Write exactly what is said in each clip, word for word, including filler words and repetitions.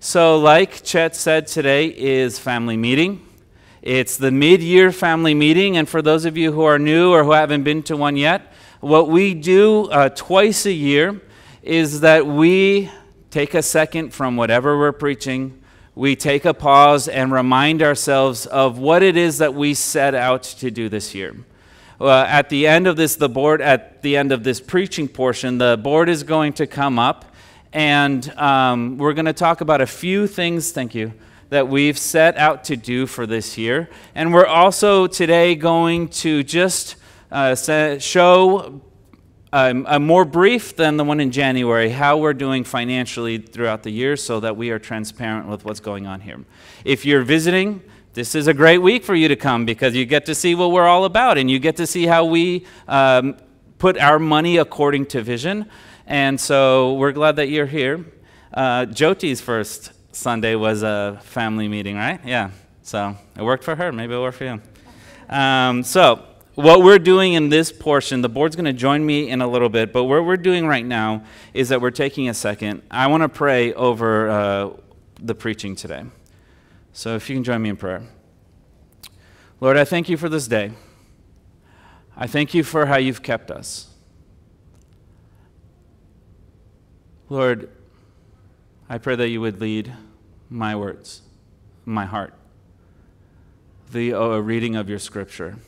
So like Chet said, today is family meeting. It's the mid-year family meeting, and for those of you who are new or who haven't been to one yet, what we do uh, twice a year is that we take a second from whatever we're preaching, we take a pause and remind ourselves of what it is that we set out to do this year. Uh, at the end of this, the board, at the end of this preaching portion, the board is going to come up, and um, we're going to talk about a few things, thank you, that we've set out to do for this year. And we're also today going to just uh, show um, a more brief than the one in January, how we're doing financially throughout the year so that we are transparent with what's going on here. If you're visiting, this is a great week for you to come because you get to see what we're all about and you get to see how we um, put our money according to vision. And so we're glad that you're here. Uh, Jyoti's first Sunday was a family meeting, right? Yeah, so it worked for her. Maybe it'll work for you. Um, so what we're doing in this portion, the board's going to join me in a little bit, but what we're doing right now is that we're taking a second. I want to pray over uh, the preaching today. So if you can join me in prayer. Lord, I thank you for this day. I thank you for how you've kept us. Lord, I pray that you would lead my words, my heart, the uh, reading of your scripture.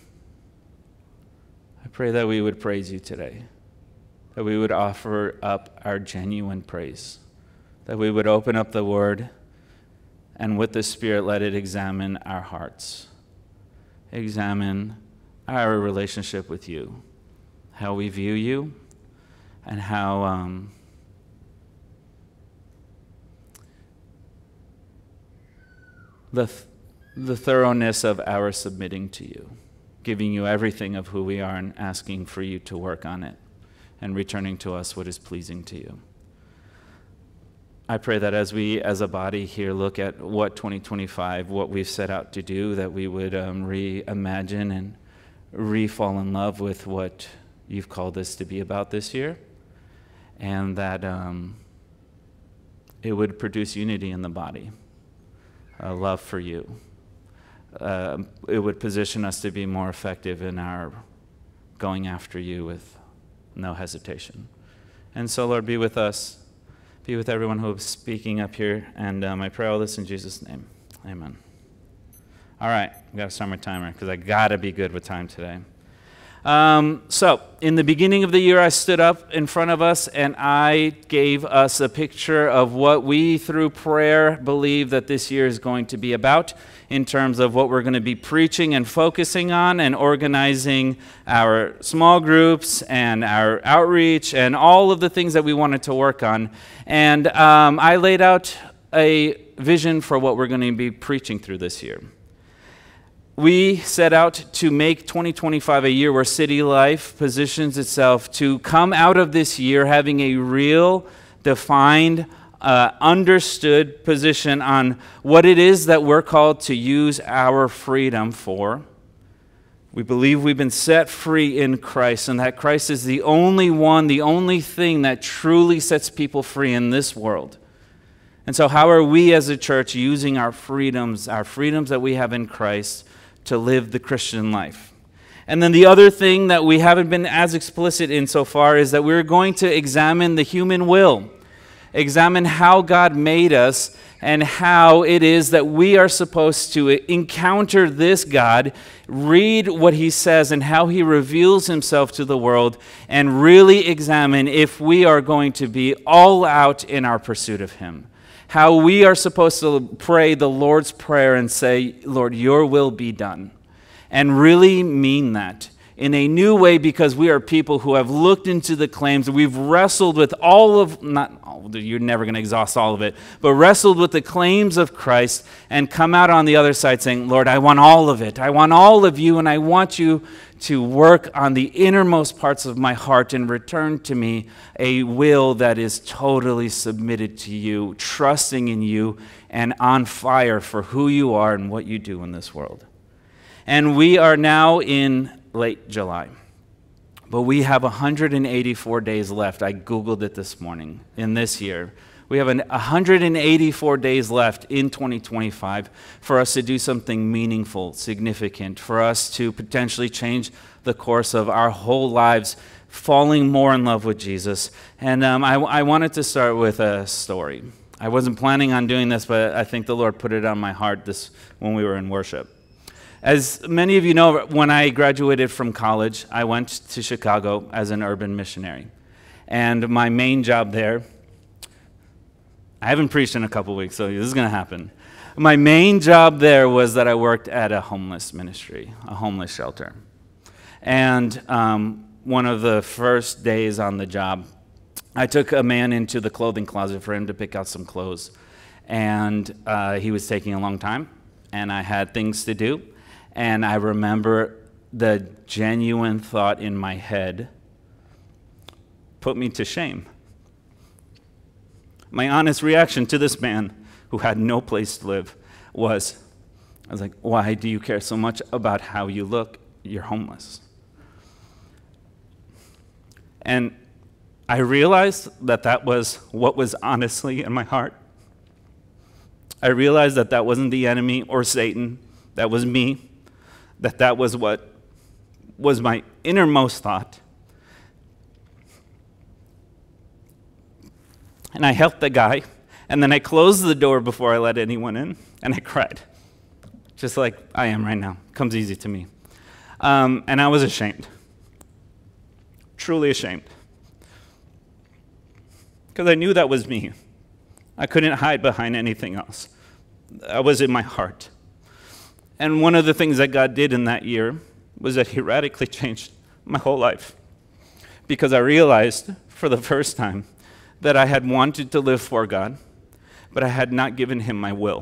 I pray that we would praise you today, that we would offer up our genuine praise, that we would open up the word and with the Spirit let it examine our hearts, examine our relationship with you, how we view you, and how um, The, th- the thoroughness of our submitting to you, giving you everything of who we are and asking for you to work on it and returning to us what is pleasing to you. I pray that as we as a body here look at what twenty twenty-five, what we've set out to do, that we would um, reimagine and re-fall in love with what you've called us to be about this year, and that um, it would produce unity in the body. A love for you. Uh, it would position us to be more effective in our going after you with no hesitation. And so, Lord, be with us. Be with everyone who is speaking up here. And um, I pray all this in Jesus' name. Amen. All right, I've got to start my timer because I got to be good with time today. Um, so, in the beginning of the year, I stood up in front of us and I gave us a picture of what we, through prayer, believe that this year is going to be about in terms of what we're going to be preaching and focusing on and organizing our small groups and our outreach and all of the things that we wanted to work on. And um, I laid out a vision for what we're going to be preaching through this year. We set out to make twenty twenty-five a year where City Life positions itself to come out of this year having a real, defined, uh, understood position on what it is that we're called to use our freedom for. We believe we've been set free in Christ and that Christ is the only one, the only thing that truly sets people free in this world. And so how are we as a church using our freedoms, our freedoms that we have in Christ, to live the Christian life? And then the other thing that we haven't been as explicit in so far is that we're going to examine the human will, examine how God made us and how it is that we are supposed to encounter this God, read what he says and how he reveals himself to the world, and really examine if we are going to be all out in our pursuit of him. How we are supposed to pray the Lord's Prayer and say, Lord, your will be done. And really mean that in a new way because we are people who have looked into the claims. We've wrestled with all of, not all, you're never going to exhaust all of it, but wrestled with the claims of Christ and come out on the other side saying, Lord, I want all of it. I want all of you, and I want you to work on the innermost parts of my heart and return to me a will that is totally submitted to you, trusting in you, and on fire for who you are and what you do in this world. And we are now in late July, but we have one hundred eighty-four days left. I Googled it this morning in this year. We have an one hundred eighty-four days left in twenty twenty-five for us to do something meaningful, significant, for us to potentially change the course of our whole lives, falling more in love with Jesus. And um, I, I wanted to start with a story. I wasn't planning on doing this, but I think the Lord put it on my heart this when we were in worship. As many of you know, when I graduated from college, I went to Chicago as an urban missionary. And my main job there, I haven't preached in a couple weeks, so this is going to happen. My main job there was that I worked at a homeless ministry, a homeless shelter. And um, one of the first days on the job, I took a man into the clothing closet for him to pick out some clothes. And uh, he was taking a long time, and I had things to do. And I remember the genuine thought in my head put me to shame. My honest reaction to this man who had no place to live was, I was like, why do you care so much about how you look? You're homeless. And I realized that that was what was honestly in my heart. I realized that that wasn't the enemy or Satan. That was me. That that was what was my innermost thought. And I helped the guy, and then I closed the door before I let anyone in, and I cried, just like I am right now. Comes easy to me. Um, and I was ashamed, truly ashamed, because I knew that was me. I couldn't hide behind anything else. That was in my heart. And one of the things that God did in that year was that he radically changed my whole life, because I realized for the first time that I had wanted to live for God, but I had not given him my will.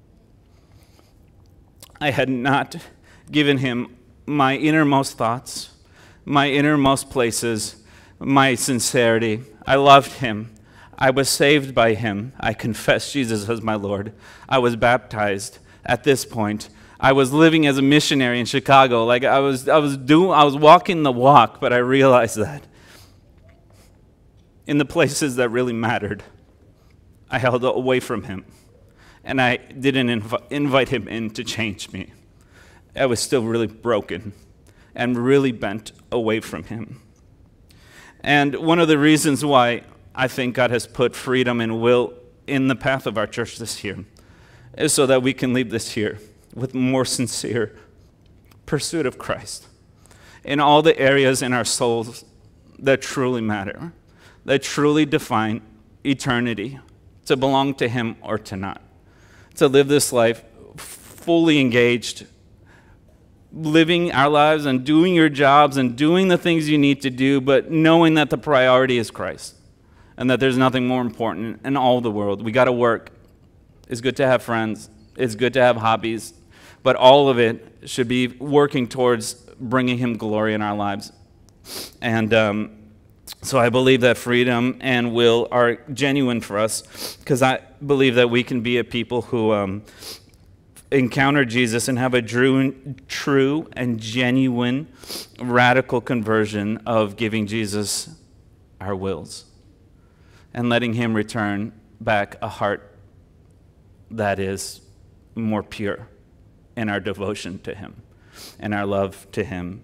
I had not given him my innermost thoughts, my innermost places, my sincerity. I loved him. I was saved by him. I confessed Jesus as my Lord. I was baptized at this point. I was living as a missionary in Chicago. Like I was, I was doing, I was walking the walk, but I realized that in the places that really mattered, I held away from him, and I didn't inv- invite him in to change me. I was still really broken and really bent away from him. And one of the reasons why I think God has put freedom and will in the path of our church this year is so that we can leave this year with more sincere pursuit of Christ in all the areas in our souls that truly matter, that truly define eternity, to belong to him or to not. To live this life fully engaged, living our lives and doing your jobs and doing the things you need to do, but knowing that the priority is Christ and that there's nothing more important in all the world. We got to work. It's good to have friends. It's good to have hobbies. But all of it should be working towards bringing him glory in our lives. And um, so I believe that freedom and will are genuine for us, because I believe that we can be a people who um, encounter Jesus and have a true, true and genuine radical conversion of giving Jesus our wills and letting him return back a heart that is more pure in our devotion to him and our love to him.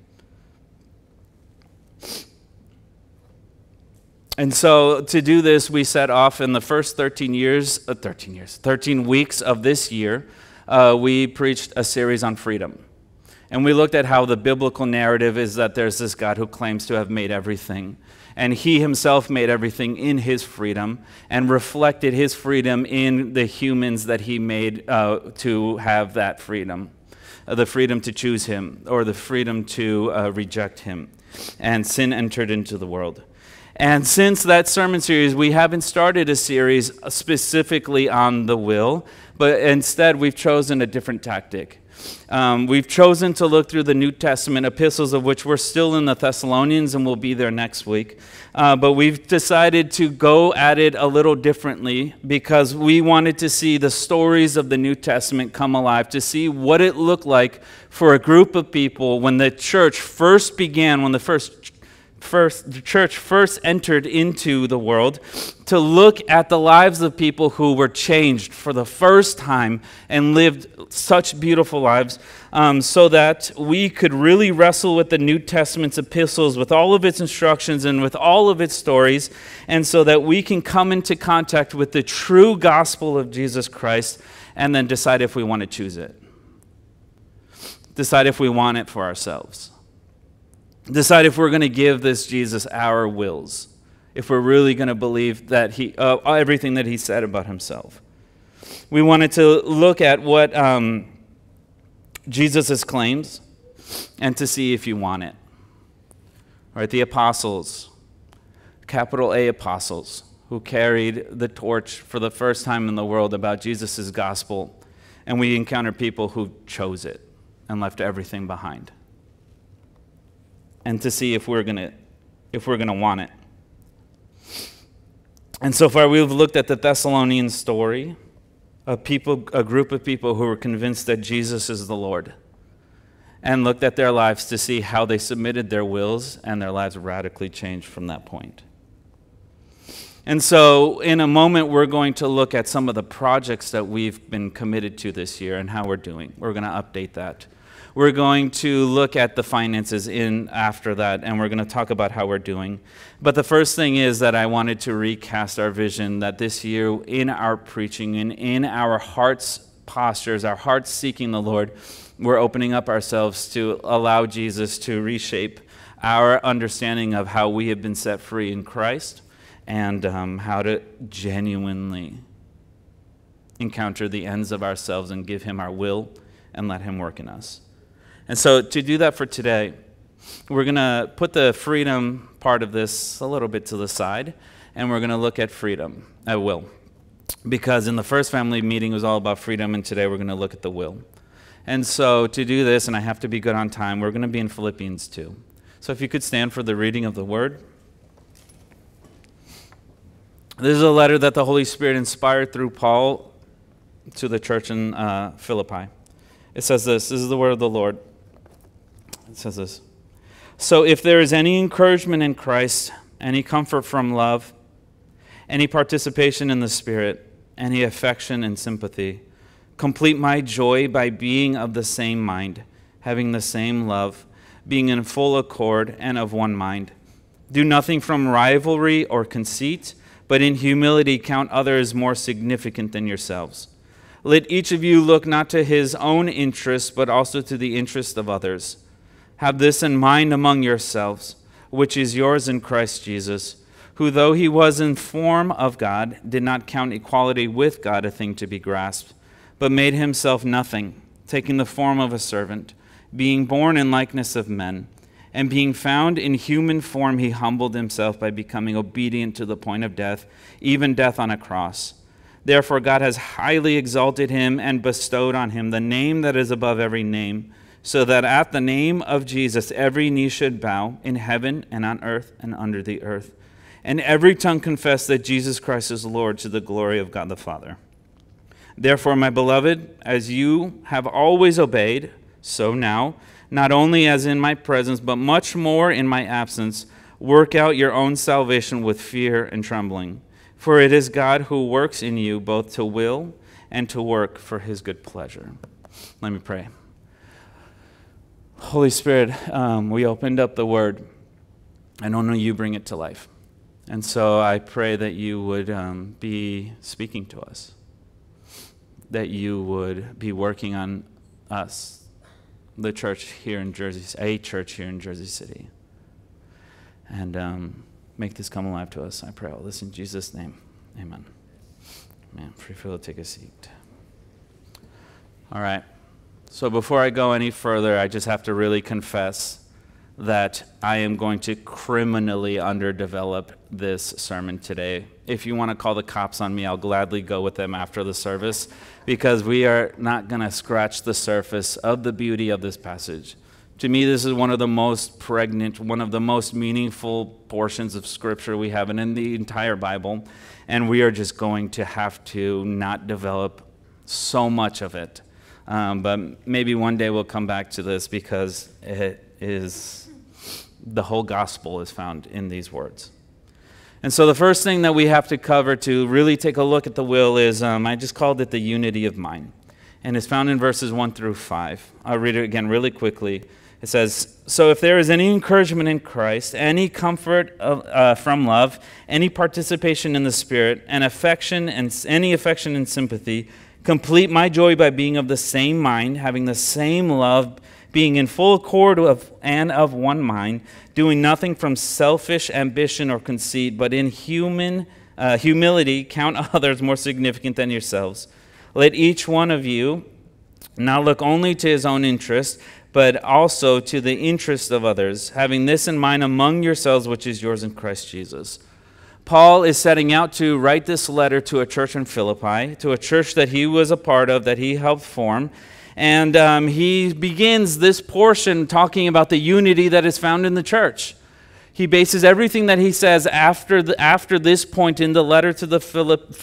And so to do this, we set off in the first thirteen years, uh, thirteen years, thirteen weeks of this year, uh, we preached a series on freedom. And we looked at how the biblical narrative is that there's this God who claims to have made everything. And he himself made everything in his freedom and reflected his freedom in the humans that he made uh, to have that freedom. Uh, the freedom to choose him, or the freedom to uh, reject him. And sin entered into the world. And since that sermon series, we haven't started a series specifically on the will, but instead we've chosen a different tactic. Um, we've chosen to look through the New Testament epistles, of which we're still in the Thessalonians, and we'll be there next week. Uh, but we've decided to go at it a little differently, because we wanted to see the stories of the New Testament come alive, to see what it looked like for a group of people when the church first began, when the first first, the church first entered into the world to look at the lives of people who were changed for the first time and lived such beautiful lives, um, so that we could really wrestle with the New Testament's epistles, with all of its instructions and with all of its stories, and so that we can come into contact with the true gospel of Jesus Christ and then decide if we want to choose it. Decide if we want it for ourselves. Decide if we're going to give this Jesus our wills, if we're really going to believe that he, uh, everything that he said about himself. We wanted to look at what um, Jesus' claims and to see if you want it. All right, the apostles, capital A apostles, who carried the torch for the first time in the world about Jesus' gospel, and we encounter people who chose it and left everything behind. And to see if we're gonna, if we're gonna want it. And so far, we've looked at the Thessalonian story, a people, a group of people who were convinced that Jesus is the Lord, and looked at their lives to see how they submitted their wills, and their lives radically changed from that point. And so, in a moment, we're going to look at some of the projects that we've been committed to this year and how we're doing. We're going to update that. We're going to look at the finances in after that, and we're going to talk about how we're doing. But the first thing is that I wanted to recast our vision that this year, in our preaching and in our hearts' postures, our hearts seeking the Lord, we're opening up ourselves to allow Jesus to reshape our understanding of how we have been set free in Christ, and um, how to genuinely encounter the ends of ourselves and give him our will and let him work in us. And so to do that for today, we're going to put the freedom part of this a little bit to the side, and we're going to look at freedom, at will. Because in the first family meeting it was all about freedom, and today we're going to look at the will. And so to do this, and I have to be good on time, we're going to be in Philippians two. So if you could stand for the reading of the word. This is a letter that the Holy Spirit inspired through Paul to the church in uh, Philippi. It says this, this is the word of the Lord. It says this. So if there is any encouragement in Christ, any comfort from love, any participation in the Spirit, any affection and sympathy, complete my joy by being of the same mind, having the same love, being in full accord and of one mind. Do nothing from rivalry or conceit, but in humility count others more significant than yourselves. Let each of you look not to his own interests, but also to the interest of others. Have this in mind among yourselves, which is yours in Christ Jesus, who, though he was in form of God, did not count equality with God a thing to be grasped, but made himself nothing, taking the form of a servant, being born in likeness of men, and being found in human form, he humbled himself by becoming obedient to the point of death, even death on a cross. Therefore God has highly exalted him and bestowed on him the name that is above every name, so that at the name of Jesus every knee should bow in heaven and on earth and under the earth, and every tongue confess that Jesus Christ is Lord, to the glory of God the Father. Therefore, my beloved, as you have always obeyed, so now, not only as in my presence, but much more in my absence, work out your own salvation with fear and trembling. For it is God who works in you both to will and to work for his good pleasure. Let me pray. Holy Spirit, um, we opened up the word, and only you bring it to life. And so I pray that you would um, be speaking to us, that you would be working on us, the church here in Jersey, a church here in Jersey City, and um, make this come alive to us. I pray all this in Jesus' name. Amen. Man, free feel to take a seat. All right. So before I go any further, I just have to really confess that I am going to criminally underdevelop this sermon today. If you want to call the cops on me, I'll gladly go with them after the service, because we are not going to scratch the surface of the beauty of this passage. To me, this is one of the most pregnant, one of the most meaningful portions of Scripture we have, and in the entire Bible, and we are just going to have to not develop so much of it. Um, but maybe one day we'll come back to this, because it is The whole gospel is found in these words. And so the first thing that we have to cover to really take a look at the will is, um, I just called it the unity of mind. And it's found in verses one through five. I'll read it again really quickly. It says, "So if there is any encouragement in Christ, any comfort of, uh, from love, any participation in the Spirit, and affection and any affection and sympathy, complete my joy by being of the same mind, having the same love, being in full accord of, and of one mind, doing nothing from selfish ambition or conceit, but in human uh, humility count others more significant than yourselves. Let each one of you not look only to his own interest, but also to the interest of others, having this in mind among yourselves, which is yours in Christ Jesus." Paul is setting out to write this letter to a church in Philippi, to a church that he was a part of, that he helped form. And um, he begins this portion talking about the unity that is found in the church. He bases everything that he says after the, after this point in the letter to the Philip,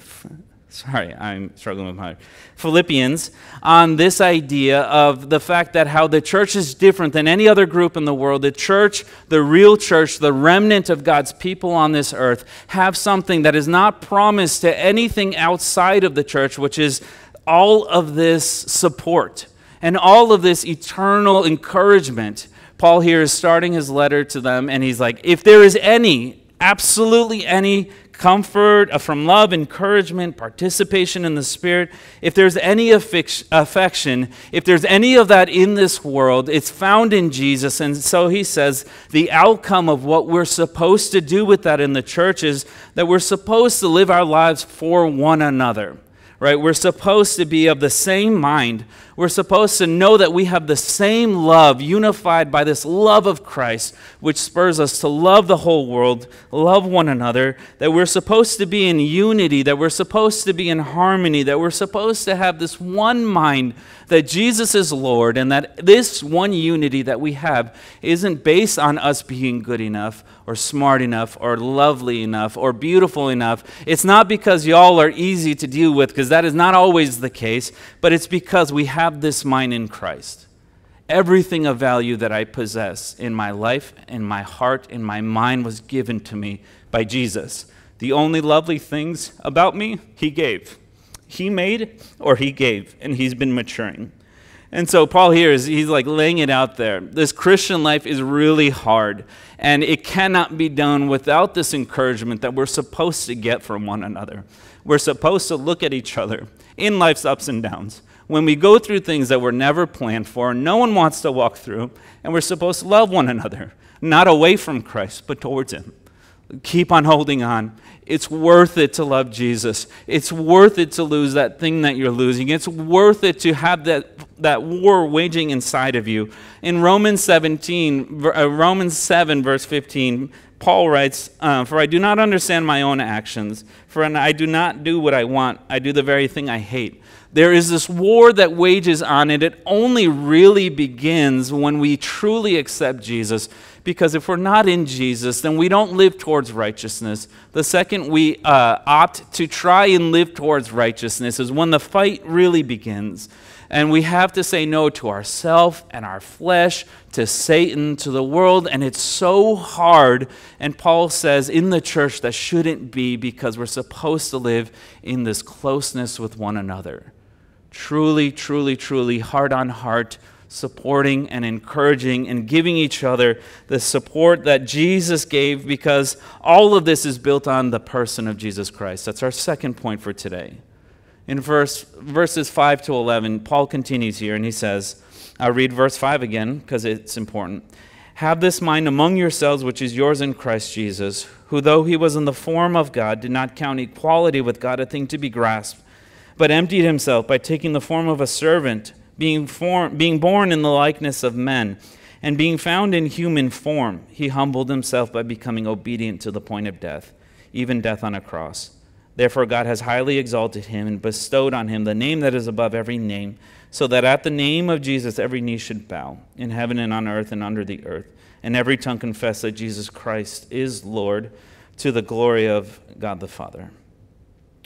sorry, I'm struggling with my Philippians, on this idea of the fact that how the church is different than any other group in the world. The church, the real church, the remnant of God's people on this earth, have something that is not promised to anything outside of the church, which is all of this support and all of this eternal encouragement. Paul here is starting his letter to them, and he's like, if there is any, absolutely any comfort from love, encouragement, participation in the Spirit, if there's any affection, if there's any of that in this world, it's found in Jesus. And so he says the outcome of what we're supposed to do with that in the church is that we're supposed to live our lives for one another. Right? We're supposed to be of the same mind. We're supposed to know that we have the same love, unified by this love of Christ, which spurs us to love the whole world, love one another, that we're supposed to be in unity, that we're supposed to be in harmony, that we're supposed to have this one mind, that Jesus is Lord, and that this one unity that we have isn't based on us being good enough or smart enough or lovely enough or beautiful enough. It's not because y'all are easy to deal with, because that is not always the case, but it's because we have this mind in Christ. Everything of value that I possess in my life, in my heart, in my mind was given to me by Jesus. The only lovely things about me, he gave. He made or he gave, and he's been maturing. And so Paul here is he's like laying it out there. This Christian life is really hard, and it cannot be done without this encouragement that we're supposed to get from one another. We're supposed to look at each other in life's ups and downs. When we go through things that were never planned for, no one wants to walk through, and we're supposed to love one another, not away from Christ, but towards him. Keep on holding on. It's worth it to love Jesus. It's worth it to lose that thing that you're losing. It's worth it to have that, that war waging inside of you. In Romans seventeen, uh, Romans seven, verse fifteen, Paul writes, uh, "For I do not understand my own actions, for I do not do what I want. I do the very thing I hate." There is this war that wages on it. It only really begins when we truly accept Jesus. Because if we're not in Jesus, then we don't live towards righteousness. The second we uh, opt to try and live towards righteousness is when the fight really begins. And we have to say no to ourselves and our flesh, to Satan, to the world. And it's so hard. And Paul says in the church that shouldn't be, because we're supposed to live in this closeness with one another. Truly, truly, truly, heart on heart, supporting and encouraging and giving each other the support that Jesus gave, because all of this is built on the person of Jesus Christ. That's our second point for today. In verse, verses five to eleven, Paul continues here and he says, I'll read verse five again because it's important. "Have this mind among yourselves, which is yours in Christ Jesus, who though he was in the form of God, did not count equality with God a thing to be grasped, but emptied himself by taking the form of a servant, Being, form, being born in the likeness of men, and being found in human form, he humbled himself by becoming obedient to the point of death, even death on a cross. Therefore God has highly exalted him and bestowed on him the name that is above every name, so that at the name of Jesus every knee should bow, in heaven and on earth and under the earth, and every tongue confess that Jesus Christ is Lord, to the glory of God the Father."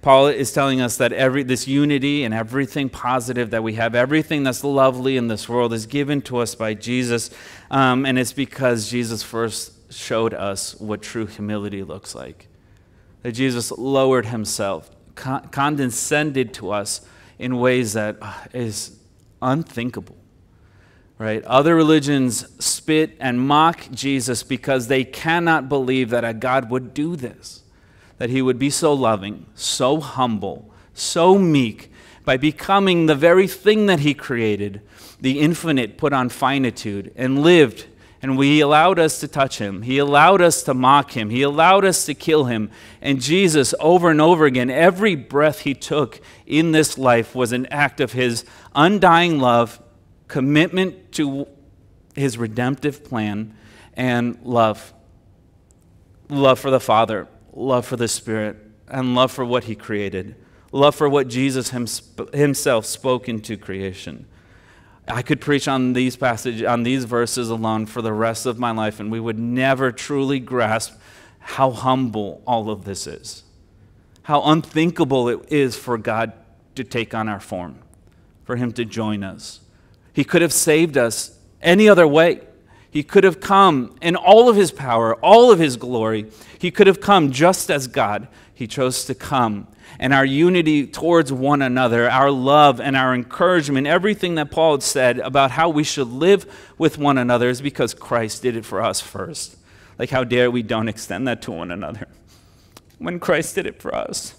Paul is telling us that every this unity and everything positive that we have, everything that's lovely in this world is given to us by Jesus. Um, and it's because Jesus first showed us what true humility looks like. That Jesus lowered himself, con- condescended to us in ways that uh, is unthinkable. Right? Other religions spit and mock Jesus because they cannot believe that a God would do this, that he would be so loving, so humble, so meek, by becoming the very thing that he created, the infinite put on finitude and lived, and we allowed us to touch him. He allowed us to mock him. He allowed us to kill him. And Jesus, over and over again, every breath he took in this life was an act of his undying love, commitment to his redemptive plan, and love. Love for the Father, love for the Spirit, and love for what he created. Love for what Jesus himself spoke into creation. I could preach on these passages, on these verses alone for the rest of my life, and we would never truly grasp how humble all of this is. How unthinkable it is for God to take on our form, for him to join us. He could have saved us any other way. He could have come in all of his power, all of his glory. He could have come just as God. He chose to come. And our unity towards one another, our love and our encouragement, everything that Paul had said about how we should live with one another is because Christ did it for us first. Like, how dare we don't extend that to one another when Christ did it for us.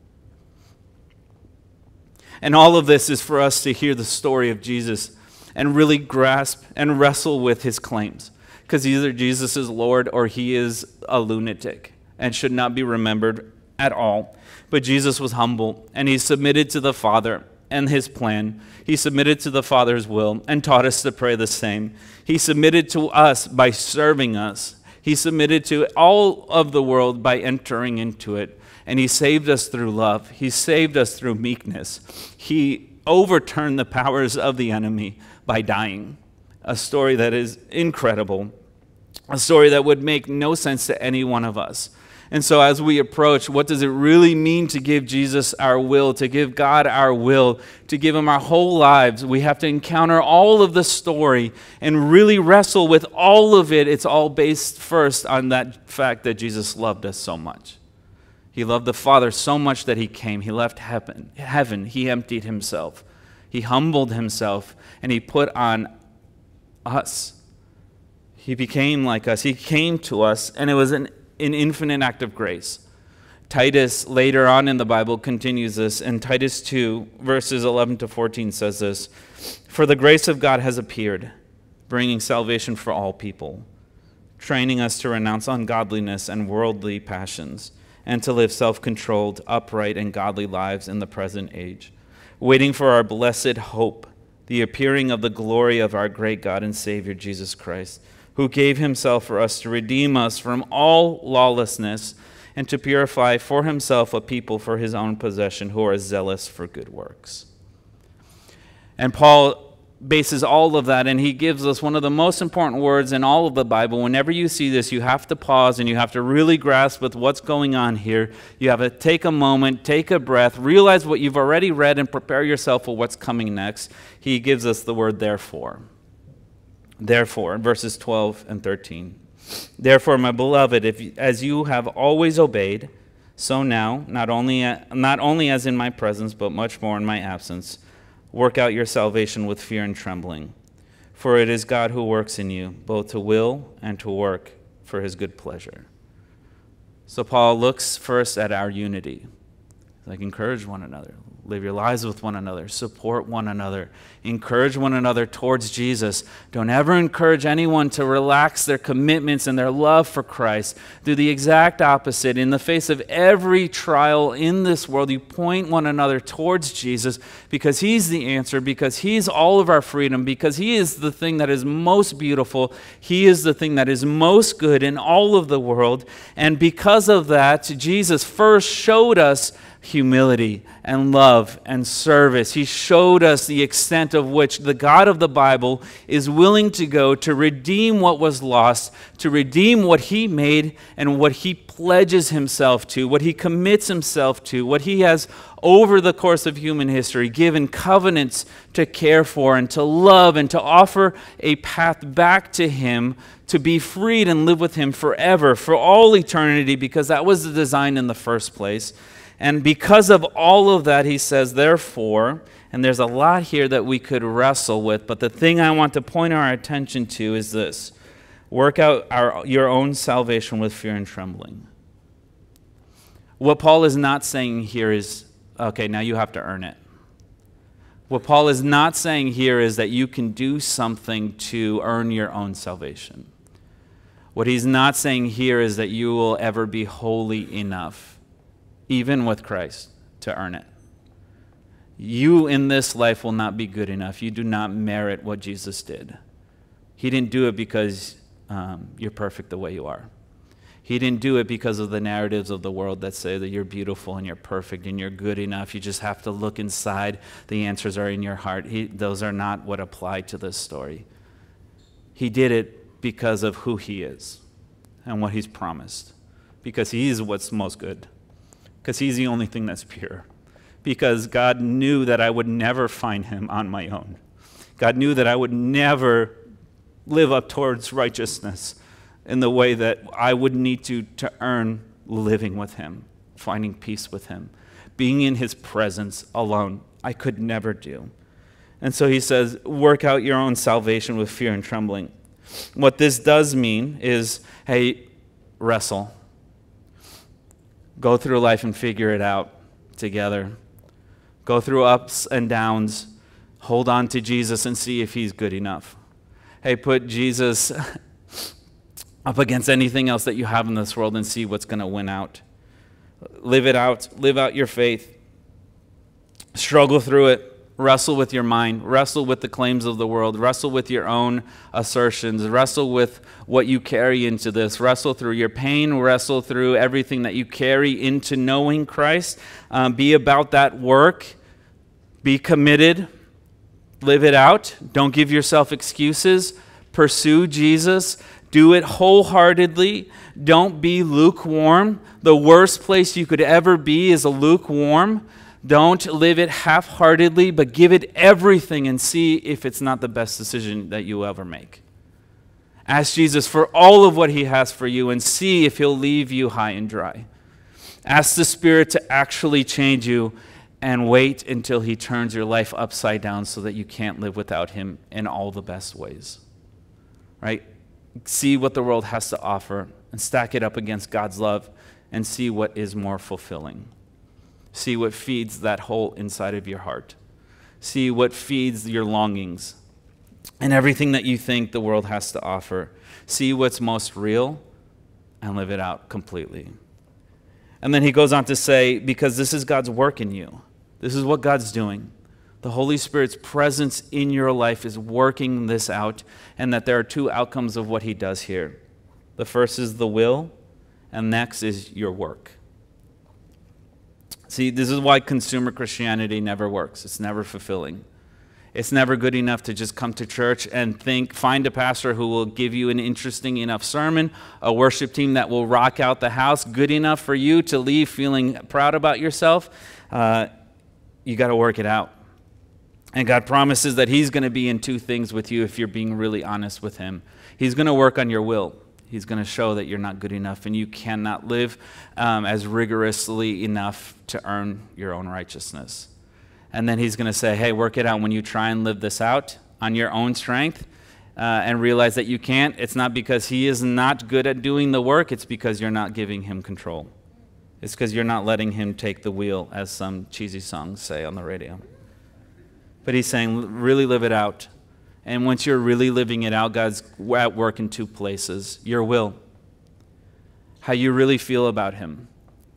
And all of this is for us to hear the story of Jesus and really grasp and wrestle with his claims. Because either Jesus is Lord or he is a lunatic and should not be remembered at all. But Jesus was humble, and he submitted to the Father and his plan. He submitted to the Father's will and taught us to pray the same. He submitted to us by serving us. He submitted to all of the world by entering into it. And he saved us through love. He saved us through meekness. He overturned the powers of the enemy by dying. A story that is incredible. A story that would make no sense to any one of us. And so as we approach, what does it really mean to give Jesus our will, to give God our will, to give him our whole lives? We have to encounter all of the story and really wrestle with all of it. It's all based first on that fact that Jesus loved us so much. He loved the Father so much that he came. He left heaven. Heaven. He emptied himself. He humbled himself, and he put on us. He became like us. He came to us, and it was an, an infinite act of grace. Titus, later on in the Bible, continues this. In Titus two, verses eleven to fourteen says this, "For the grace of God has appeared, bringing salvation for all people, training us to renounce ungodliness and worldly passions, and to live self-controlled, upright, and godly lives in the present age, waiting for our blessed hope, the appearing of the glory of our great God and Savior, Jesus Christ, who gave himself for us to redeem us from all lawlessness and to purify for himself a people for his own possession who are zealous for good works." And Paul bases all of that, and he gives us one of the most important words in all of the Bible. Whenever you see this, you have to pause and you have to really grasp with what's going on here. You have to take a moment, take a breath, realize what you've already read, and prepare yourself for what's coming next. He gives us the word therefore. Therefore, verses twelve and thirteen. "Therefore, my beloved, if as you have always obeyed, so now, not only not only as in my presence, but much more in my absence, work out your salvation with fear and trembling. For it is God who works in you, both to will and to work for his good pleasure." So Paul looks first at our unity. Like, encourage one another. Live your lives with one another. Support one another. Encourage one another towards Jesus. Don't ever encourage anyone to relax their commitments and their love for Christ. Do the exact opposite. In the face of every trial in this world, you point one another towards Jesus because he's the answer, because he's all of our freedom, because he is the thing that is most beautiful. He is the thing that is most good in all of the world. And because of that, Jesus first showed us humility and love and service. He showed us the extent of which the God of the Bible is willing to go to redeem what was lost, to redeem what he made and what he pledges himself to, what he commits himself to, what he has over the course of human history given covenants to care for and to love and to offer a path back to him to be freed and live with him forever, for all eternity, because that was the design in the first place. And because of all of that, he says, therefore, and there's a lot here that we could wrestle with, but the thing I want to point our attention to is this: work out our, your own salvation with fear and trembling. What Paul is not saying here is, okay, now you have to earn it. What Paul is not saying here is that you can do something to earn your own salvation. What he's not saying here is that you will ever be holy enough, even with Christ, to earn it. You in this life will not be good enough. You do not merit what Jesus did. He didn't do it because um, you're perfect the way you are. He didn't do it because of the narratives of the world that say that you're beautiful and you're perfect and you're good enough. You just have to look inside. The answers are in your heart. He, those are not what apply to this story. He did it because of who he is and what he's promised. Because he is what's most good. Because he's the only thing that's pure. Because God knew that I would never find him on my own. God knew that I would never live up towards righteousness in the way that I would need to to earn living with him, finding peace with him, being in his presence alone. I could never do. And so he says, work out your own salvation with fear and trembling. What this does mean is, hey, wrestle. Go through life and figure it out together. Go through ups and downs. Hold on to Jesus and see if he's good enough. Hey, put Jesus up against anything else that you have in this world and see what's going to win out. Live it out. Live out your faith. Struggle through it. Wrestle with your mind. Wrestle with the claims of the world. Wrestle with your own assertions. Wrestle with what you carry into this. Wrestle through your pain. Wrestle through everything that you carry into knowing Christ. Um, be about that work. Be committed. Live it out. Don't give yourself excuses. Pursue Jesus. Do it wholeheartedly. Don't be lukewarm. The worst place you could ever be is a lukewarm. Don't live it half-heartedly, but give it everything and see if it's not the best decision that you'll ever make. Ask Jesus for all of what he has for you and see if he'll leave you high and dry. Ask the Spirit to actually change you and wait until he turns your life upside down so that you can't live without him in all the best ways. Right? See what the world has to offer and stack it up against God's love and see what is more fulfilling. See what feeds that hole inside of your heart. See what feeds your longings and everything that you think the world has to offer. See what's most real and live it out completely. And then he goes on to say, because this is God's work in you. This is what God's doing. The Holy Spirit's presence in your life is working this out, and that there are two outcomes of what he does here. The first is the will, and next is your work. See, this is why consumer Christianity never works. It's never fulfilling. It's never good enough to just come to church and think, find a pastor who will give you an interesting enough sermon, a worship team that will rock out the house, good enough for you to leave feeling proud about yourself. Uh, you got to work it out. And God promises that he's going to be in two things with you if you're being really honest with him. He's going to work on your will. He's going to show that you're not good enough and you cannot live um, as rigorously enough to earn your own righteousness. And then he's going to say, hey, work it out. When you try and live this out on your own strength uh, and realize that you can't, it's not because he is not good at doing the work. It's because you're not giving him control. It's because you're not letting him take the wheel, as some cheesy songs say on the radio. But he's saying, really live it out. And once you're really living it out, God's at work in two places. Your will, how you really feel about him.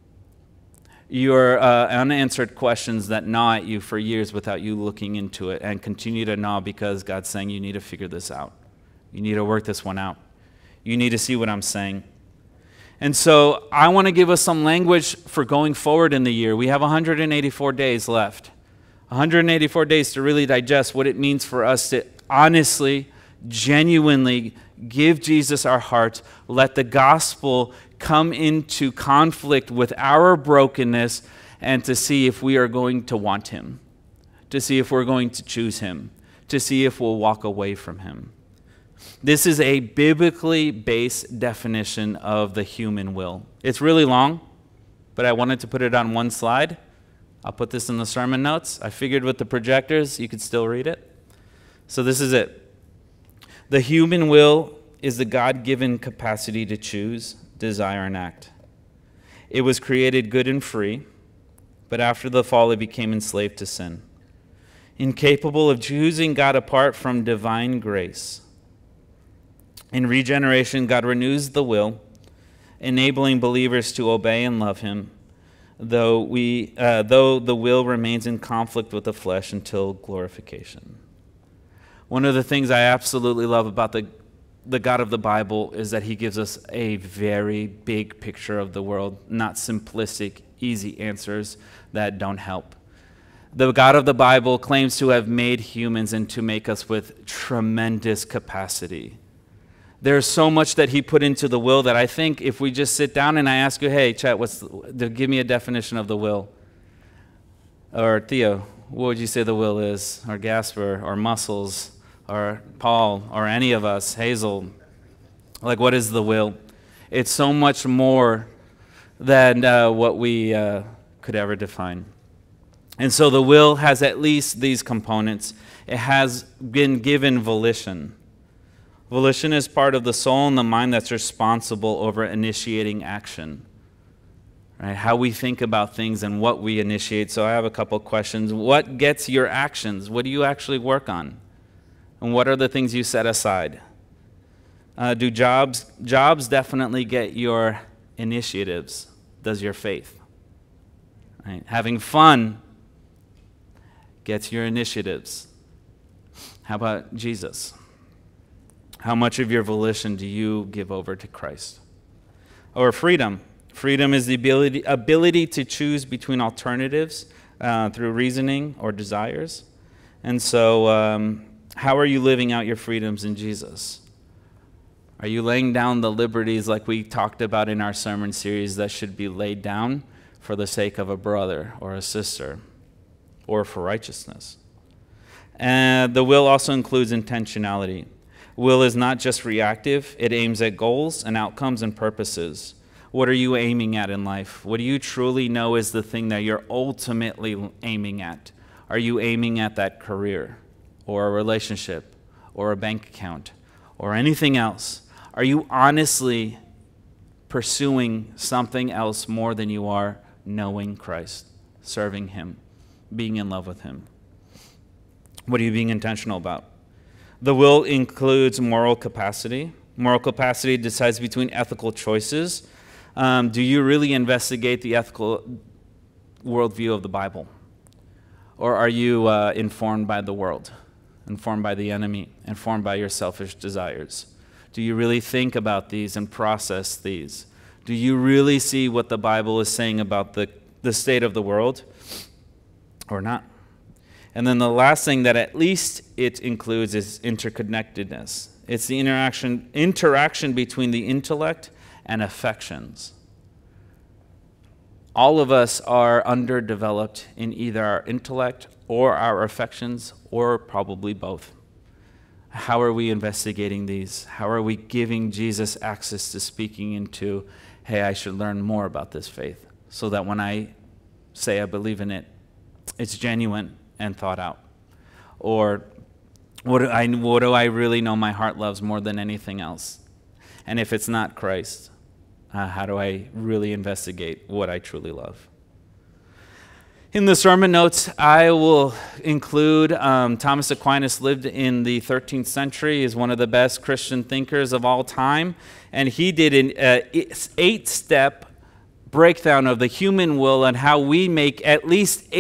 Your uh, unanswered questions that gnaw at you for years without you looking into it and continue to gnaw because God's saying you need to figure this out. You need to work this one out. You need to see what I'm saying. And so I want to give us some language for going forward in the year. We have one hundred eighty-four days left. one hundred eighty-four days to really digest what it means for us to honestly, genuinely give Jesus our hearts, let the gospel come into conflict with our brokenness, and to see if we are going to want him, to see if we're going to choose him, to see if we'll walk away from him. This is a biblically based definition of the human will. It's really long, but I wanted to put it on one slide. I'll put this in the sermon notes. I figured with the projectors, you could still read it. So this is it. The human will is the God-given capacity to choose, desire, and act. It was created good and free, but after the fall, it became enslaved to sin. Incapable of choosing God apart from divine grace. In regeneration, God renews the will, enabling believers to obey and love him, though we, uh, though the will remains in conflict with the flesh until glorification. One of the things I absolutely love about the, the God of the Bible is that he gives us a very big picture of the world, not simplistic, easy answers that don't help. The God of the Bible claims to have made humans and to make us with tremendous capacity. There's so much that he put into the will that I think if we just sit down and I ask you, hey, Chet, what's the, give me a definition of the will. Or Theo, what would you say the will is? Or Gasper, or Muscles, or Paul, or any of us, Hazel. Like, what is the will? It's so much more than uh, what we uh, could ever define. And so the will has at least these components. It has been given volition. Volition is part of the soul and the mind that's responsible over initiating action. Right? How we think about things and what we initiate. So I have a couple questions. What gets your actions? What do you actually work on? And what are the things you set aside? Uh, do jobs, jobs definitely get your initiatives? Does your faith? Right? Having fun gets your initiatives. How about Jesus? How much of your volition do you give over to Christ? Or freedom. Freedom is the ability, ability to choose between alternatives uh, through reasoning or desires. And so um, how are you living out your freedoms in Jesus? Are you laying down the liberties like we talked about in our sermon series that should be laid down for the sake of a brother or a sister or for righteousness? And the will also includes intentionality. Will is not just reactive. It aims at goals and outcomes and purposes. What are you aiming at in life? What do you truly know is the thing that you're ultimately aiming at? Are you aiming at that career or a relationship or a bank account or anything else? Are you honestly pursuing something else more than you are knowing Christ, serving him, being in love with him? What are you being intentional about? The will includes moral capacity. Moral capacity decides between ethical choices. Um, do you really investigate the ethical worldview of the Bible? Or are you uh, informed by the world, informed by the enemy, informed by your selfish desires? Do you really think about these and process these? Do you really see what the Bible is saying about the, the state of the world or not? And then the last thing that at least it includes is interconnectedness. It's the interaction, interaction between the intellect and affections. All of us are underdeveloped in either our intellect or our affections, or probably both. How are we investigating these? How are we giving Jesus access to speaking into, hey, I should learn more about this faith, so that when I say I believe in it, it's genuine and thought out? Or what do I, what do I really know my heart loves more than anything else? And if it's not Christ, uh, how do I really investigate what I truly love? In the sermon notes, I will include um, Thomas Aquinas lived in the thirteenth century. He's one of the best Christian thinkers of all time. And he did an uh, eight-step breakdown of the human will and how we make at least eight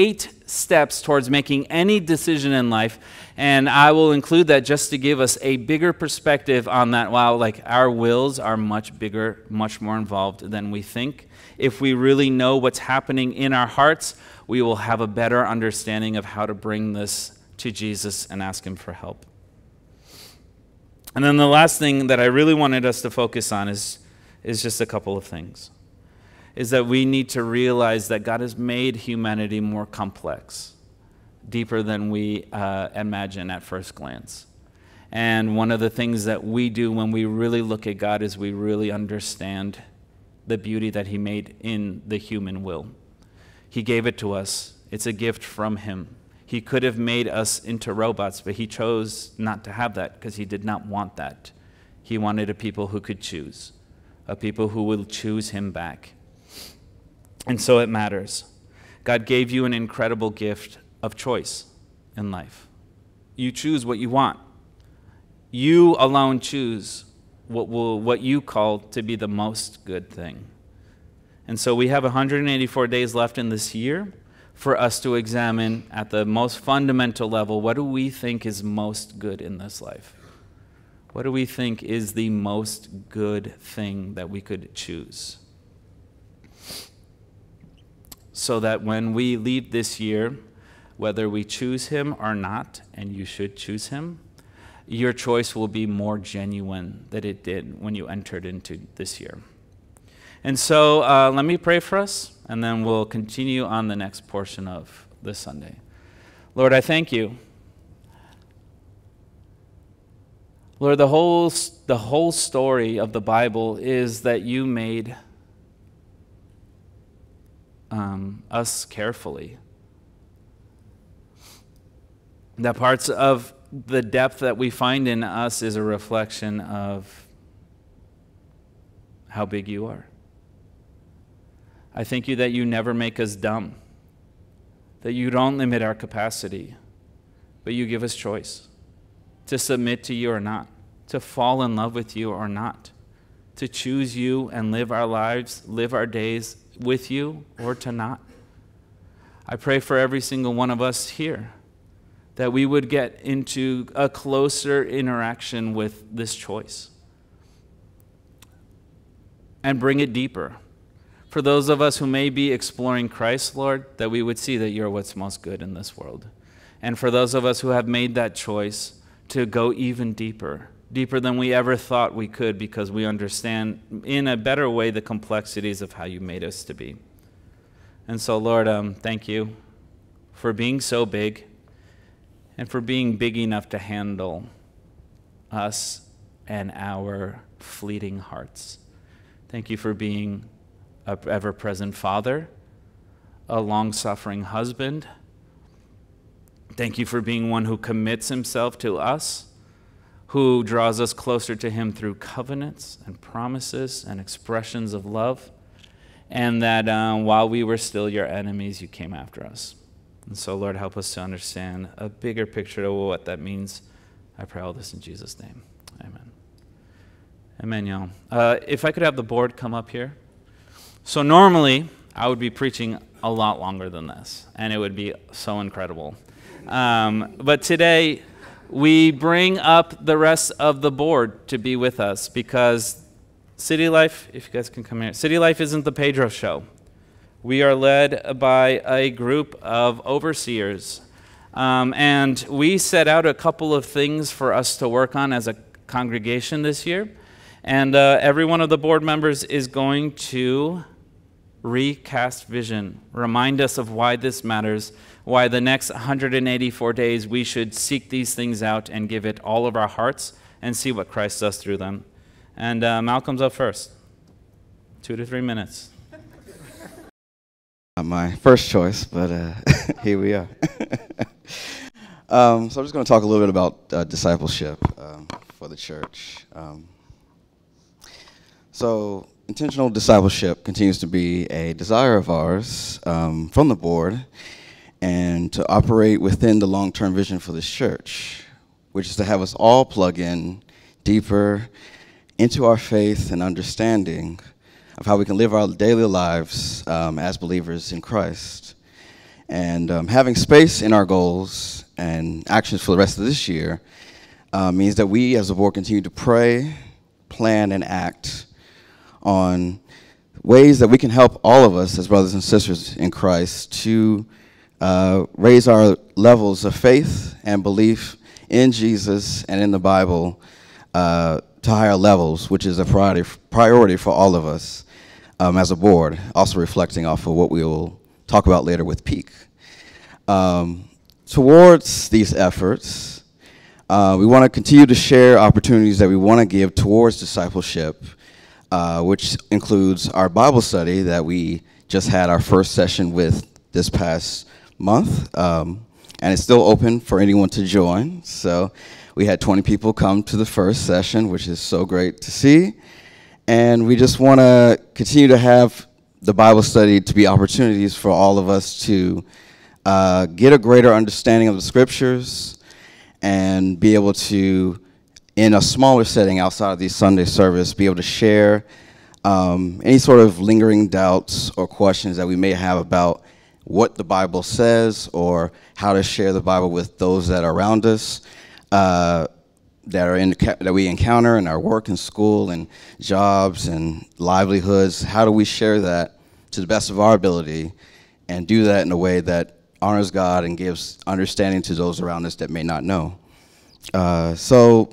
steps towards making any decision in life. And I will include that just to give us a bigger perspective on that. Wow, like our wills are much bigger, much more involved than we think. If we really know what's happening in our hearts, we will have a better understanding of how to bring this to Jesus and ask him for help. And then the last thing that I really wanted us to focus on is, is just a couple of things. Is that we need to realize that God has made humanity more complex, deeper than we uh, imagine at first glance. And one of the things that we do when we really look at God is we really understand the beauty that he made in the human will. He gave it to us. It's a gift from him. He could have made us into robots, but he chose not to have that because he did not want that. He wanted a people who could choose, a people who will choose him back. And so it matters. God gave you an incredible gift of choice in life. You choose what you want. You alone choose what will what you call to be the most good thing. And so we have one hundred eighty-four days left in this year for us to examine at the most fundamental level, what do we think is most good in this life? What do we think is the most good thing that we could choose? So that when we leave this year, whether we choose him or not, and you should choose him, your choice will be more genuine than it did when you entered into this year. And so uh, let me pray for us, and then we'll continue on the next portion of this Sunday. Lord, I thank you. Lord, the whole, the whole story of the Bible is that you made Um, us carefully. The parts of the depth that we find in us is a reflection of how big you are. I thank you that you never make us dumb, that you don't limit our capacity, but you give us choice to submit to you or not, to fall in love with you or not, to choose you and live our lives, live our days with you or to not. I pray for every single one of us here that we would get into a closer interaction with this choice and bring it deeper. For those of us who may be exploring Christ, Lord, that we would see that you're what's most good in this world. And for those of us who have made that choice to go even deeper, deeper than we ever thought we could, because we understand in a better way the complexities of how you made us to be. And so, Lord, um, thank you for being so big and for being big enough to handle us and our fleeting hearts. Thank you for being an ever-present Father, a long-suffering husband. Thank you for being one who commits himself to us, who draws us closer to him through covenants and promises and expressions of love, and that um, while we were still your enemies, you came after us. And so, Lord, help us to understand a bigger picture of what that means. I pray all this in Jesus' name. Amen. Amen, y'all. Uh, if I could have the board come up here. So normally, I would be preaching a lot longer than this, and it would be so incredible. Um, but today, we bring up the rest of the board to be with us because City Life, if you guys can come here, City Life isn't the Pedro show. We are led by a group of overseers. Um, and we set out a couple of things for us to work on as a congregation this year. And uh, every one of the board members is going to recast vision, remind us of why this matters, why the next one hundred eighty-four days we should seek these things out and give it all of our hearts and see what Christ does through them. And uh, Malcolm's up first. Two to three minutes. Not my first choice, but uh, here we are. um, so I'm just going to talk a little bit about uh, discipleship um, for the church. Um, so intentional discipleship continues to be a desire of ours um, from the board, and to operate within the long-term vision for this church, which is to have us all plug in deeper into our faith and understanding of how we can live our daily lives um, as believers in Christ. And um, having space in our goals and actions for the rest of this year uh, means that we as a board continue to pray, plan, and act on ways that we can help all of us as brothers and sisters in Christ to uh, raise our levels of faith and belief in Jesus and in the Bible uh, to higher levels, which is a priority, priority for all of us um, as a board, also reflecting off of what we will talk about later with Peak. Um, towards these efforts, uh, we want to continue to share opportunities that we want to give towards discipleship, uh, which includes our Bible study that we just had our first session with this past month, um, and it's still open for anyone to join. So we had twenty people come to the first session, which is so great to see, and we just want to continue to have the Bible study to be opportunities for all of us to uh, get a greater understanding of the scriptures and be able to, in a smaller setting outside of the Sunday service, be able to share um, any sort of lingering doubts or questions that we may have about what the Bible says or how to share the Bible with those that are around us, uh, that are in that we encounter in our work and school and jobs and livelihoods. How do we share that to the best of our ability and do that in a way that honors God and gives understanding to those around us that may not know? Uh, so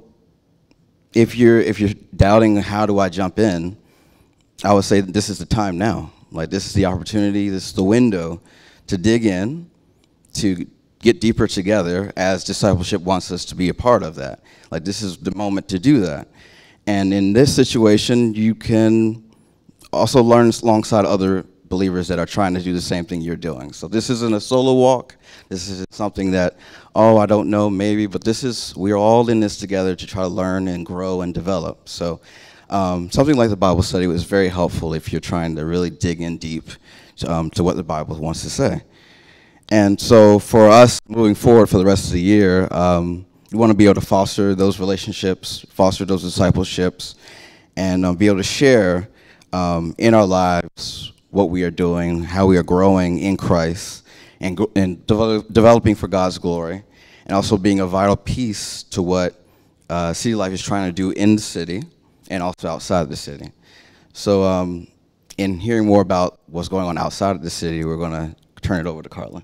if you're if you're doubting how do I jump in, I would say that this is the time now. Like, this is the opportunity, this is the window to dig in, to get deeper together, as discipleship wants us to be a part of that. Like, this is the moment to do that. And in this situation, you can also learn alongside other believers that are trying to do the same thing you're doing. So this isn't a solo walk. This isn't something that, oh, I don't know, maybe, but this is, we're all in this together to try to learn and grow and develop. So um, something like the Bible study was very helpful if you're trying to really dig in deep to, um, to what the Bible wants to say. And so for us moving forward for the rest of the year, um, we want to be able to foster those relationships, foster those discipleships, and um, be able to share um, in our lives what we are doing, how we are growing in Christ, and, and develop, developing for God's glory, and also being a vital piece to what uh, City Life is trying to do in the city and also outside the city. So um, in hearing more about what's going on outside of the city, we're going to turn it over to Carla.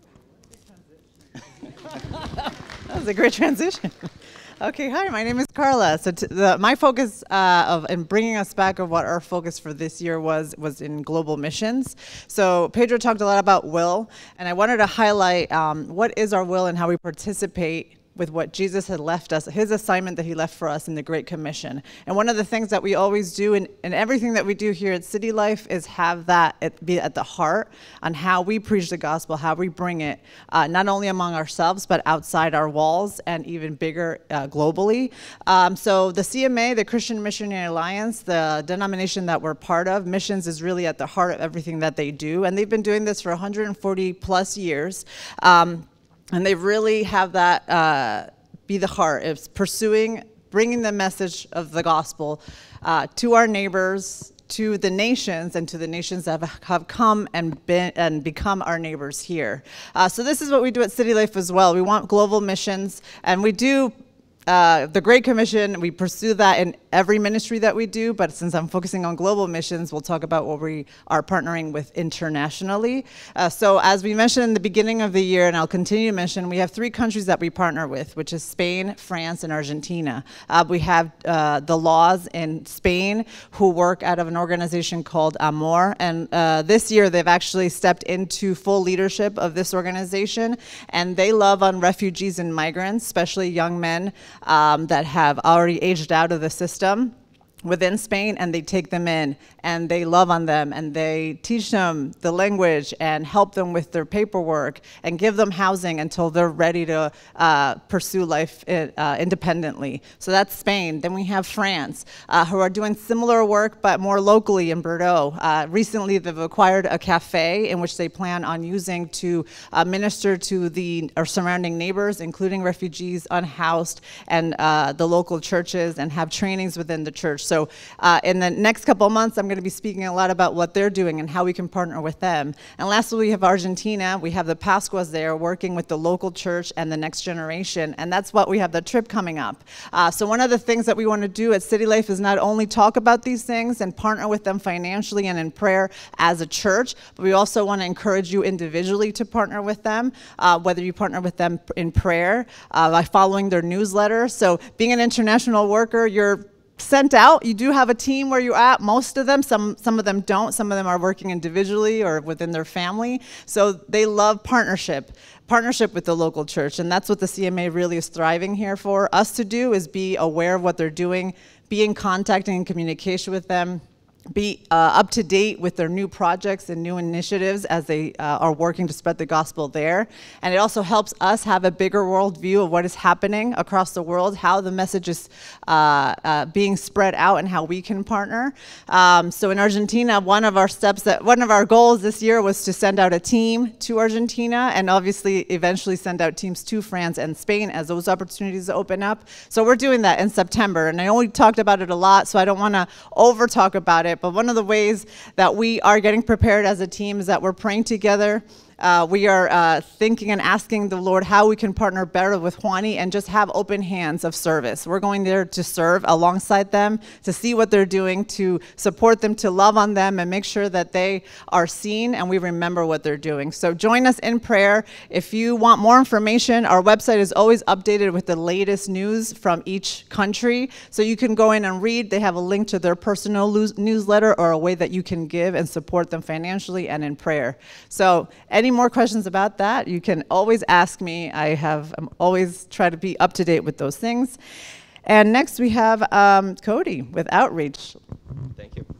That was a great transition. Okay, hi, my name is Carla. So t the, my focus uh, of in bringing us back of what our focus for this year was was in global missions. So Pedro talked a lot about will, and I wanted to highlight um, what is our will and how we participate with what Jesus had left us, his assignment that he left for us in the Great Commission. And one of the things that we always do in, in everything that we do here at City Life is have that at, be at the heart on how we preach the gospel, how we bring it, uh, not only among ourselves, but outside our walls and even bigger uh, globally. Um, so the C M A, the Christian Missionary Alliance, the denomination that we're part of, missions is really at the heart of everything that they do. And they've been doing this for one hundred forty plus years. Um, And they really have that uh, be the heart. It's pursuing, bringing the message of the gospel uh, to our neighbors, to the nations, and to the nations that have, have come and been and become our neighbors here. Uh, so this is what we do at City Life as well. We want global missions, and we do Uh, the Great Commission. We pursue that in every ministry that we do, but since I'm focusing on global missions, we'll talk about what we are partnering with internationally. Uh, so as we mentioned in the beginning of the year, and I'll continue to mention, we have three countries that we partner with, which is Spain, France, and Argentina. Uh, we have uh, the Laws in Spain, who work out of an organization called Amor, and uh, this year they've actually stepped into full leadership of this organization, and they love on refugees and migrants, especially young men Um, that have already aged out of the system within Spain, and they take them in and they love on them and they teach them the language and help them with their paperwork and give them housing until they're ready to uh, pursue life in, uh, independently. So that's Spain. Then we have France, uh, who are doing similar work but more locally in Bordeaux. Uh, recently they've acquired a cafe in which they plan on using to uh, minister to the our surrounding neighbors, including refugees, unhoused, and uh, the local churches, and have trainings within the church. So So uh, in the next couple of months, I'm going to be speaking a lot about what they're doing and how we can partner with them. And lastly, we have Argentina. We have the Pascuas there working with the local church and the next generation. And that's what we have the trip coming up. Uh, so one of the things that we want to do at City Life is not only talk about these things and partner with them financially and in prayer as a church, but we also want to encourage you individually to partner with them, uh, whether you partner with them in prayer, uh, by following their newsletter. So being an international worker, you're sent out. You do have a team where you're at, most of them. Some, some of them don't. Some of them are working individually or within their family. So they love partnership, partnership with the local church. And that's what the C M A really is thriving here for us to do, is be aware of what they're doing, be in contact and in communication with them, be uh, up to date with their new projects and new initiatives as they uh, are working to spread the gospel there. And it also helps us have a bigger worldview of what is happening across the world, how the message is uh, uh, being spread out, and how we can partner. Um, so in Argentina, one of our steps, that one of our goals this year was to send out a team to Argentina, and obviously eventually send out teams to France and Spain as those opportunities open up. So we're doing that in September, and I know we talked about it a lot, so I don't want to over talk about it. But one of the ways that we are getting prepared as a team is that we're praying together. Uh, we are uh, thinking and asking the Lord how we can partner better with Juani and just have open hands of service. We're going there to serve alongside them, to see what they're doing, to support them, to love on them, and make sure that they are seen and we remember what they're doing. So join us in prayer. If you want more information, our website is always updated with the latest news from each country. So you can go in and read. They have a link to their personal newsletter or a way that you can give and support them financially and in prayer. So any more questions about that, you can always ask me. I have I'm always try to be up to date with those things. And next we have um, Cody with Outreach. Thank you.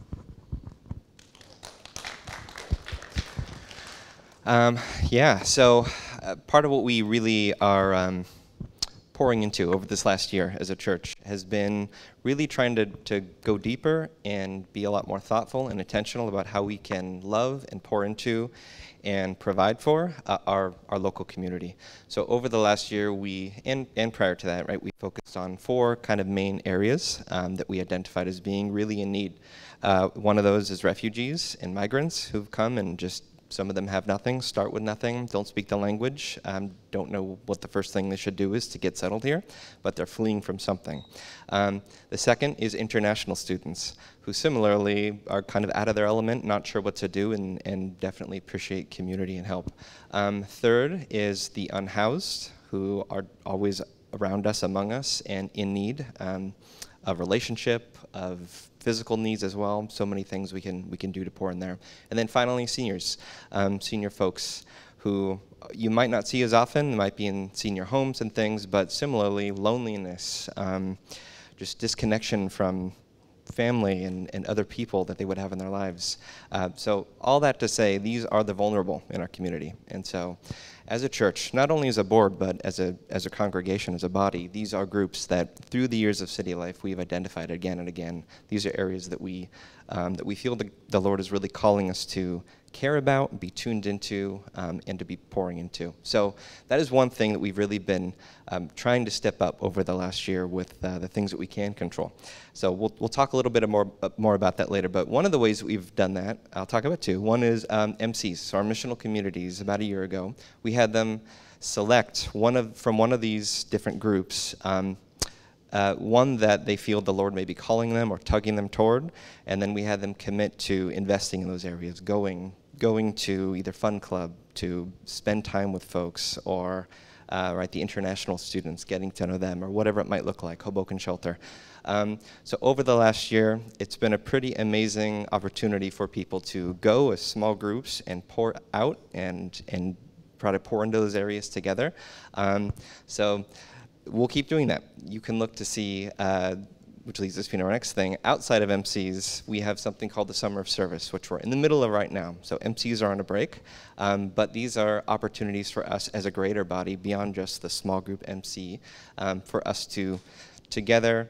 Um, yeah, so uh, part of what we really are um, pouring into over this last year as a church has been really trying to, to go deeper and be a lot more thoughtful and intentional about how we can love and pour into and provide for uh, our, our local community. So over the last year, we, and, and prior to that, right, we focused on four kind of main areas um, that we identified as being really in need. Uh, one of those is refugees and migrants who've come and just, some of them have nothing, start with nothing, don't speak the language, um, don't know what the first thing they should do is to get settled here, but they're fleeing from something. Um, the second is international students, who similarly are kind of out of their element, not sure what to do, and, and definitely appreciate community and help. Um, third is the unhoused, who are always around us, among us, and in need um, of relationship, of physical needs as well. So many things we can we can do to pour in there. And then finally, seniors, um, senior folks who you might not see as often, might be in senior homes and things, but similarly, loneliness, um, just disconnection from family and, and other people that they would have in their lives. Uh, so all that to say, these are the vulnerable in our community. And so as a church, not only as a board, but as a, as a congregation, as a body, these are groups that through the years of City Life, we've identified again and again. These are areas that we, um, that we feel the, the Lord is really calling us to care about, be tuned into, um, and to be pouring into. So that is one thing that we've really been um, trying to step up over the last year with uh, the things that we can control. So we'll, we'll talk a little bit more, uh, more about that later, but one of the ways that we've done that, I'll talk about two. One is um, M Cs, so our missional communities. About a year ago, we had them select one of, from one of these different groups, um, Uh, one that they feel the Lord may be calling them or tugging them toward, and then we had them commit to investing in those areas, going going to either fun club, to spend time with folks, or uh, right, the international students, getting to know them, or whatever it might look like, Hoboken Shelter. Um, so over the last year, it's been a pretty amazing opportunity for people to go as small groups and pour out and, and try to pour into those areas together. Um, so. We'll keep doing that. You can look to see, uh, which leads us to our next thing. Outside of M Cs, we have something called the Summer of Service, which we're in the middle of right now. So M Cs are on a break, um, but these are opportunities for us as a greater body, beyond just the small group M C, um, for us to together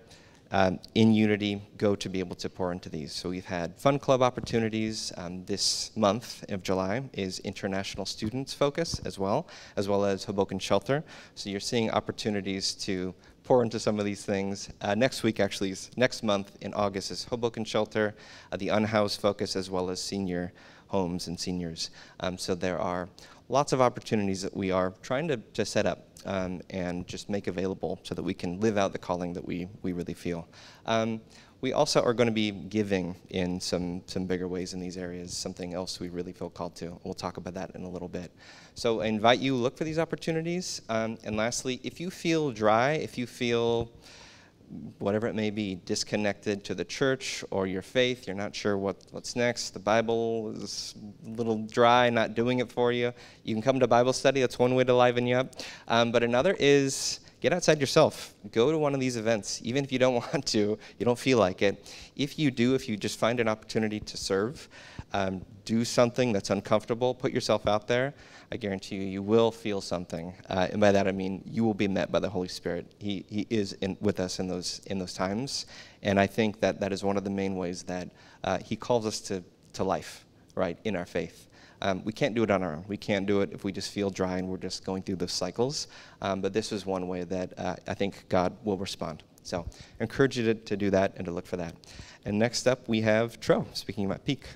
um, in unity go to be able to pour into these. So we've had fun club opportunities. Um, this month of July is International Students Focus as well, as well as Hoboken Shelter. So you're seeing opportunities to pour into some of these things. Uh, next week, actually, is next month in August is Hoboken Shelter, uh, the Unhoused Focus, as well as senior homes and seniors. Um, so there are lots of opportunities that we are trying to, to set up um, and just make available so that we can live out the calling that we, we really feel. Um, we also are going to be giving in some, some bigger ways in these areas, something else we really feel called to. We'll talk about that in a little bit. So I invite you, look for these opportunities. Um, and lastly, if you feel dry, if you feel whatever it may be, disconnected to the church or your faith, you're not sure what, what's next, the Bible is a little dry, not doing it for you, you can come to Bible study. That's one way to liven you up. Um, but another is get outside yourself. Go to one of these events, even if you don't want to, you don't feel like it. If you do, if you just find an opportunity to serve, um, do something that's uncomfortable, put yourself out there, I guarantee you, you will feel something. Uh, and by that I mean you will be met by the Holy Spirit. He, he is in, with us in those, in those times. And I think that that is one of the main ways that uh, he calls us to, to life, right, in our faith. Um, we can't do it on our own. We can't do it if we just feel dry and we're just going through those cycles. Um, but this is one way that uh, I think God will respond. So I encourage you to, to do that and to look for that. And next up we have Tro, speaking about Peak.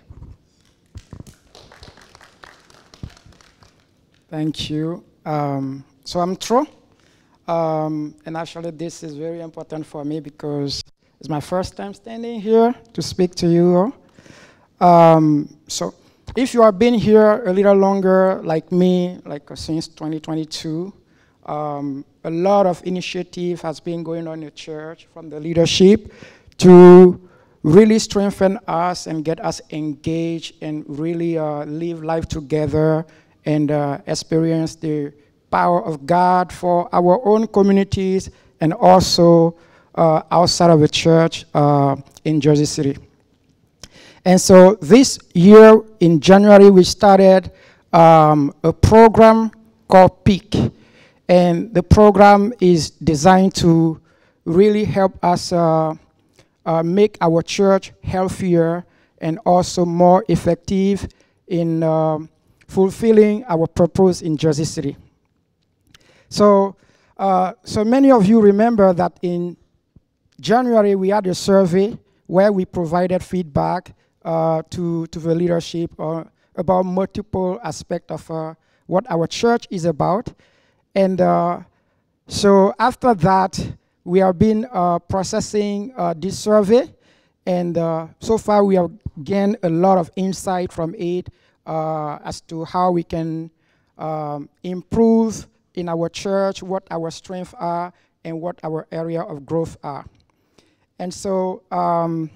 Thank you. Um, so I'm Tro, um, and actually this is very important for me because it's my first time standing here to speak to you all. Um, so if you have been here a little longer, like me, like uh, since twenty twenty-two, um, a lot of initiative has been going on in the church from the leadership to really strengthen us and get us engaged and really uh, live life together and uh, experience the power of God for our own communities and also uh, outside of the church uh, in Jersey City. And so this year in January, we started um, a program called Peak. And the program is designed to really help us uh, uh, make our church healthier and also more effective in uh, fulfilling our purpose in Jersey City. So, uh, so many of you remember that in January we had a survey where we provided feedback uh, to, to the leadership uh, about multiple aspects of uh, what our church is about. And uh, so after that, we have been uh, processing uh, this survey, and uh, so far we have gained a lot of insight from it uh, as to how we can um, improve in our church, what our strengths are, and what our area of growth are. And so, um,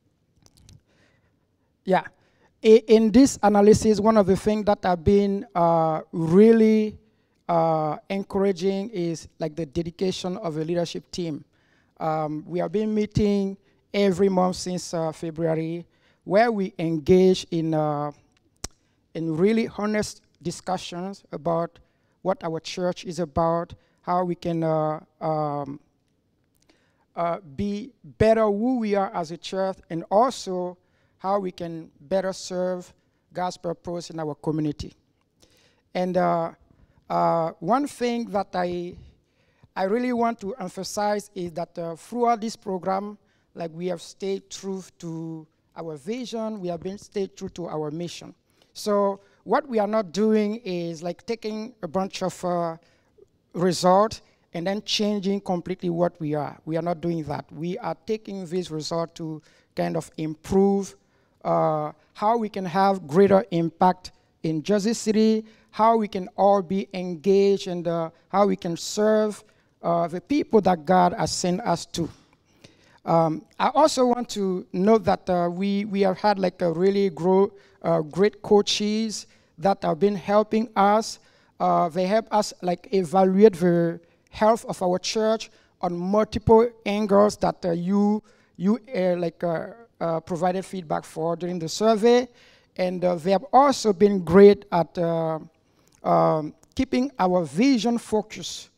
yeah, in this analysis, one of the things that have been uh, really uh, encouraging is like the dedication of a leadership team. Um, we have been meeting every month since uh, February, where we engage in uh, in really honest discussions about what our church is about, how we can uh, um, uh, be better who we are as a church, and also how we can better serve God's purpose in our community. And uh, uh, one thing that I, I really want to emphasize is that uh, throughout this program, like we have stayed true to our vision, we have been stayed true to our mission. So what we are not doing is like taking a bunch of uh, results and then changing completely what we are. We are not doing that. We are taking this result to kind of improve uh, how we can have greater impact in Jersey City, how we can all be engaged, and uh, how we can serve uh, the people that God has sent us to. Um, I also want to note that uh, we, we have had like a really grow, uh, great coaches that have been helping us. Uh, they help us like evaluate the health of our church on multiple angles that uh, you, you uh, like uh, uh, provided feedback for during the survey. And uh, they have also been great at uh, um, keeping our vision focused.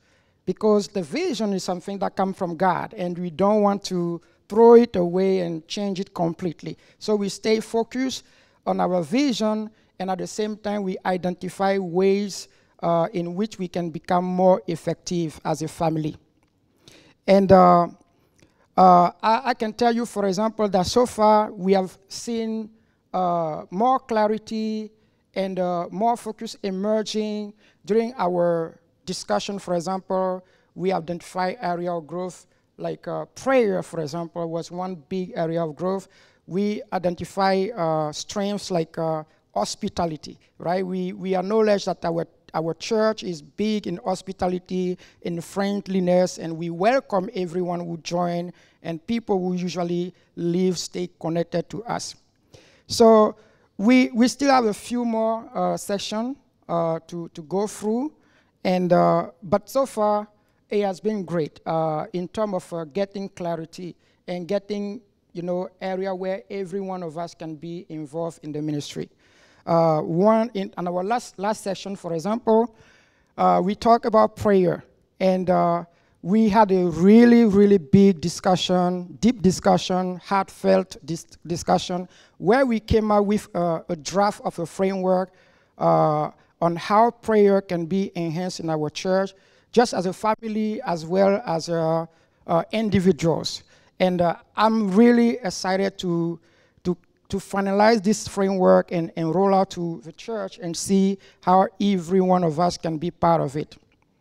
because the vision is something that comes from God, and we don't want to throw it away and change it completely. So we stay focused on our vision, and at the same time, we identify ways uh, in which we can become more effective as a family. And uh, uh, I, I can tell you, for example, that so far we have seen uh, more clarity and uh, more focus emerging during our discussion. For example, we identify area of growth, like uh, prayer, for example, was one big area of growth. We identify uh, strengths like uh, hospitality, right? We, we acknowledge that our, our church is big in hospitality, in friendliness, and we welcome everyone who join, and people who usually live, stay connected to us. So we, we still have a few more uh, sessions uh, to, to go through, and uh, but so far, it has been great uh, in terms of uh, getting clarity and getting, you know, area where every one of us can be involved in the ministry. Uh, one in, in our last last session, for example, uh, we talked about prayer, and uh, we had a really, really big discussion, deep discussion, heartfelt dis discussion, where we came up with uh, a draft of a framework uh, on how prayer can be enhanced in our church, just as a family as well as uh, uh, individuals. And uh, I'm really excited to, to, to finalize this framework and, and roll out to the church and see how every one of us can be part of it.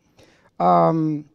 Um,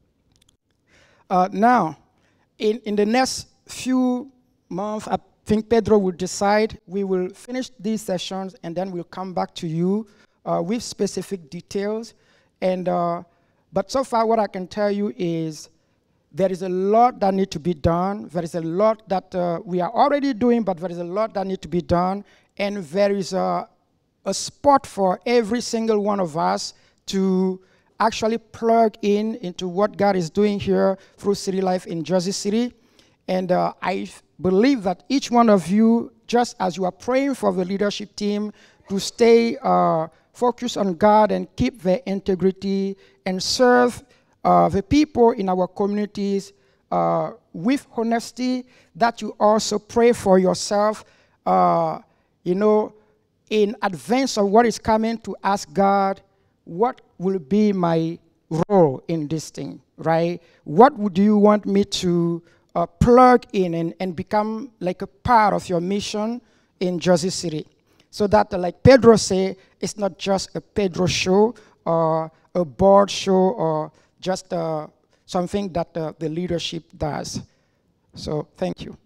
uh, now, in, in the next few months, I think Pedro will decide. We will finish these sessions, and then we'll come back to you uh, with specific details. And uh, But so far, what I can tell you is there is a lot that needs to be done. There is a lot that uh, we are already doing, but there is a lot that needs to be done. And there is a, a spot for every single one of us to actually plug in into what God is doing here through City Life in Jersey City. And uh, I believe that each one of you, just as you are praying for the leadership team to stay uh, focused on God and keep their integrity and serve uh, the people in our communities uh, with honesty, that you also pray for yourself, uh, you know, in advance of what is coming, to ask God, what will be my role in this thing, right? What would you want me to uh, plug in and, and become like a part of your mission in Jersey City? So that, uh, like Pedro said, it's not just a Pedro show or a board show or just uh, something that uh, the leadership does. So thank you.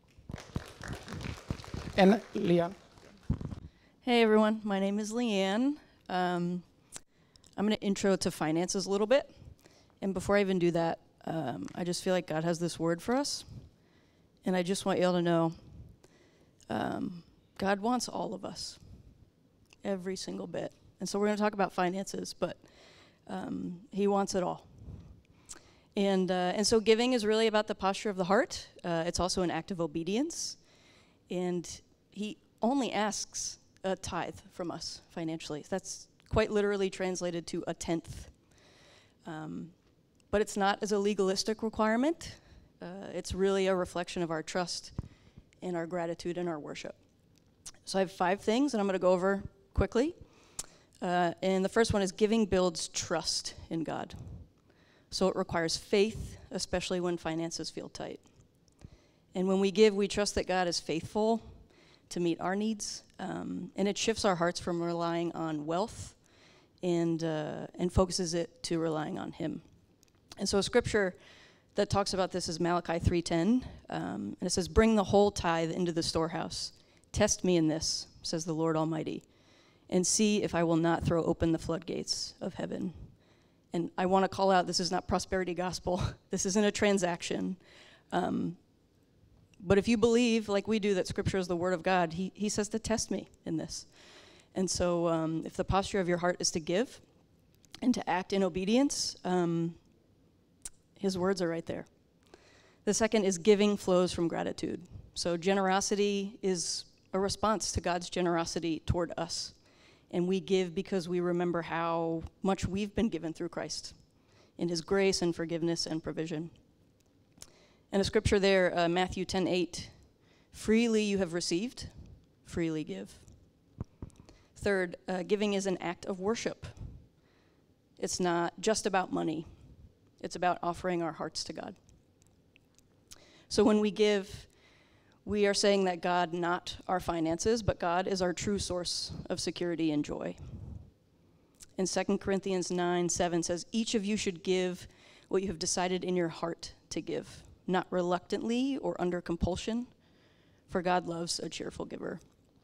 And Leanne. Hey everyone, my name is Leanne. Um, I'm going to intro to finances a little bit. And before I even do that, um, I just feel like God has this word for us. And I just want you all to know, um, God wants all of us, every single bit. And so we're going to talk about finances, but um, he wants it all. And, uh, and so giving is really about the posture of the heart. Uh, it's also an act of obedience. And he only asks a tithe from us financially. That's quite literally translated to a tenth. Um, but it's not as a legalistic requirement. Uh, it's really a reflection of our trust and our gratitude and our worship. So I have five things, and I'm going to go over quickly. Uh, and the first one is giving builds trust in God. So it requires faith, especially when finances feel tight. And when we give, we trust that God is faithful to meet our needs. Um, and it shifts our hearts from relying on wealth and, uh, and focuses it to relying on him. And so a scripture that talks about this is Malachi three ten. Um, and it says, "Bring the whole tithe into the storehouse. Test me in this, says the Lord Almighty, and see if I will not throw open the floodgates of heaven." And I want to call out, this is not prosperity gospel. This isn't a transaction. Um, but if you believe, like we do, that Scripture is the Word of God, he, he says to test me in this. And so um, if the posture of your heart is to give and to act in obedience, um, his words are right there. The second is giving flows from gratitude. So generosity is a response to God's generosity toward us. And we give because we remember how much we've been given through Christ. in his grace and forgiveness and provision. And a scripture there, uh, Matthew ten eight, freely you have received, freely give. Third, uh, giving is an act of worship. It's not just about money. It's about offering our hearts to God. So when we give, we are saying that God, not our finances, but God is our true source of security and joy. And Second Corinthians nine seven says, each of you should give what you have decided in your heart to give, not reluctantly or under compulsion, for God loves a cheerful giver.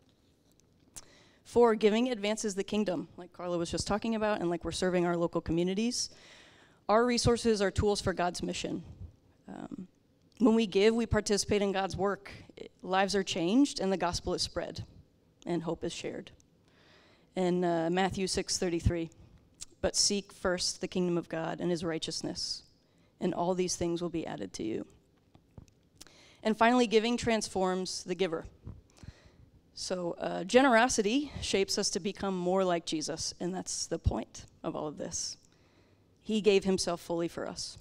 Four, giving advances the kingdom, like Carla was just talking about, and like we're serving our local communities. Our resources are tools for God's mission. Um, when we give, we participate in God's work. It, lives are changed, and the gospel is spread, and hope is shared. And uh, Matthew six thirty-three, but seek first the kingdom of God and his righteousness, and all these things will be added to you. And finally, giving transforms the giver. So uh, generosity shapes us to become more like Jesus, and that's the point of all of this. He gave himself fully for us.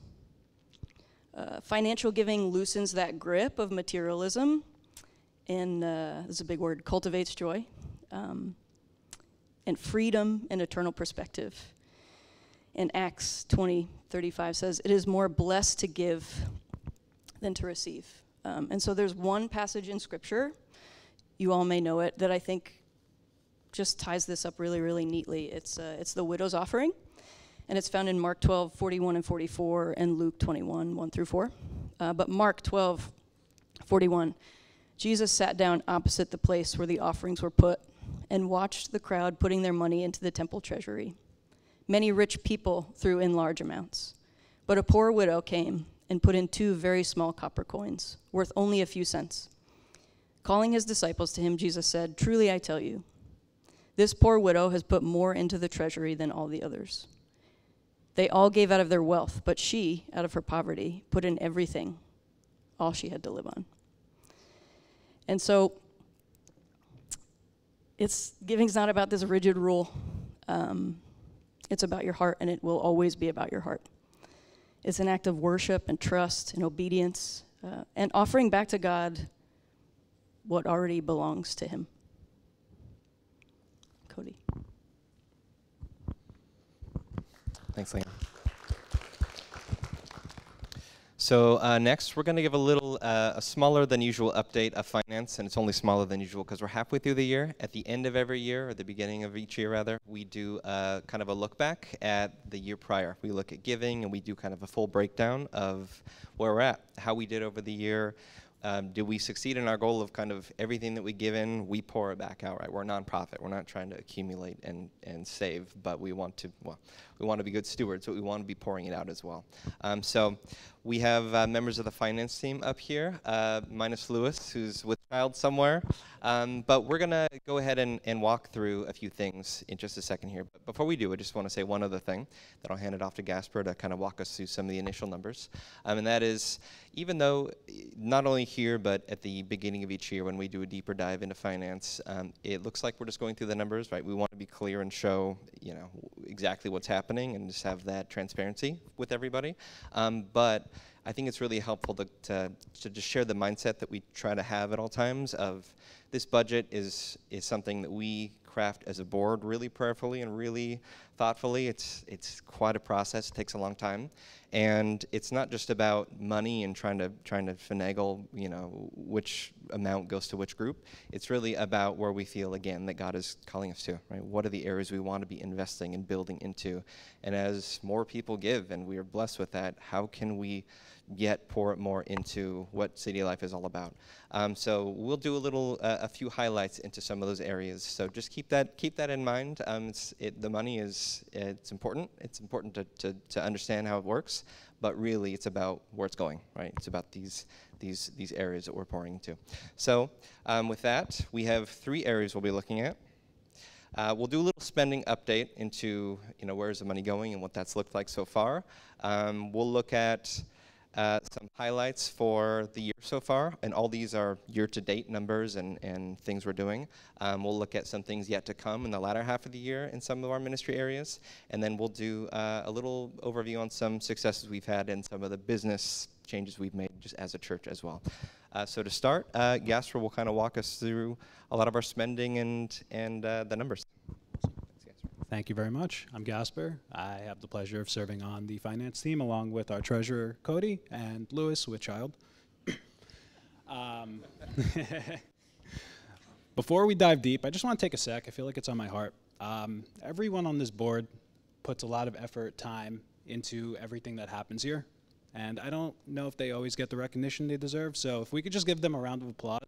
Uh, financial giving loosens that grip of materialism, and uh, this is a big word, cultivates joy, um, and freedom and eternal perspective. And Acts twenty thirty-five says, it is more blessed to give than to receive. Um, and so there's one passage in Scripture, you all may know it, that I think just ties this up really, really neatly. It's uh, it's the widow's offering, and it's found in Mark twelve, forty-one and forty-four, and Luke twenty-one, one through four. Uh, but Mark twelve, forty-one, Jesus sat down opposite the place where the offerings were put and watched the crowd putting their money into the temple treasury. Many rich people threw in large amounts, but a poor widow came and put in two very small copper coins, worth only a few cents. Calling his disciples to him, Jesus said, truly I tell you, this poor widow has put more into the treasury than all the others. They all gave out of their wealth, but she, out of her poverty, put in everything, all she had to live on. And so, it's giving's not about this rigid rule. Um, it's about your heart, and it will always be about your heart. It's an act of worship and trust and obedience, uh, and offering back to God what already belongs to him. Cody. Thanks, Liam. So uh, next, we're going to give a little, uh, a smaller than usual update of finance, and it's only smaller than usual because we're halfway through the year. At the end of every year, or the beginning of each year rather, we do uh, kind of a look back at the year prior. We look at giving, and we do kind of a full breakdown of where we're at, how we did over the year. Um, did we succeed in our goal of kind of everything that we give in, we pour it back out, right? We're a nonprofit. We're not trying to accumulate and, and save, but we want to, well, we want to be good stewards, but we want to be pouring it out as well. Um, so we have uh, members of the finance team up here, uh, minus Lewis, who's with child somewhere. Um, but we're going to go ahead and, and walk through a few things in just a second here. But before we do, I just want to say one other thing, then I'll hand it off to Gasper to kind of walk us through some of the initial numbers. Um, and that is, even though not only here, but at the beginning of each year when we do a deeper dive into finance, um, it looks like we're just going through the numbers, right? We want to be clear and show, you know, exactly what's happening and just have that transparency with everybody. Um, but I think it's really helpful to, to, to just share the mindset that we try to have at all times of this budget is, is something that we craft as a board really prayerfully and really thoughtfully. It's, it's quite a process. It takes a long time. And it's not just about money and trying to, trying to finagle, you know, which amount goes to which group. It's really about where we feel, again, that God is calling us to, right? What are the areas we want to be investing and building into? And as more people give, and we are blessed with that, how can we yet pour it more into what City Life is all about? Um, so we'll do a little, uh, a few highlights into some of those areas. So just keep that, keep that in mind. Um, it's, it, the money is, it's important. It's important to, to, to understand how it works, but really it's about where it's going, right? It's about these, these, these areas that we're pouring into. So um, with that, we have three areas we'll be looking at. Uh, we'll do a little spending update into, you know, where's the money going and what that's looked like so far. Um, we'll look at uh, some highlights for the year so far, and all these are year-to-date numbers and, and things we're doing. Um, we'll look at some things yet to come in the latter half of the year in some of our ministry areas, and then we'll do uh, a little overview on some successes we've had and some of the business changes we've made just as a church as well. Uh, so to start, uh, Gasper will kind of walk us through a lot of our spending and, and uh, the numbers. Thank you very much. I'm Gasper. I have the pleasure of serving on the finance team along with our treasurer, Cody, and Lewis Whitchild. um, before we dive deep, I just want to take a sec. I feel like it's on my heart. Um, everyone on this board puts a lot of effort, time into everything that happens here. And I don't know if they always get the recognition they deserve. So if we could just give them a round of applause.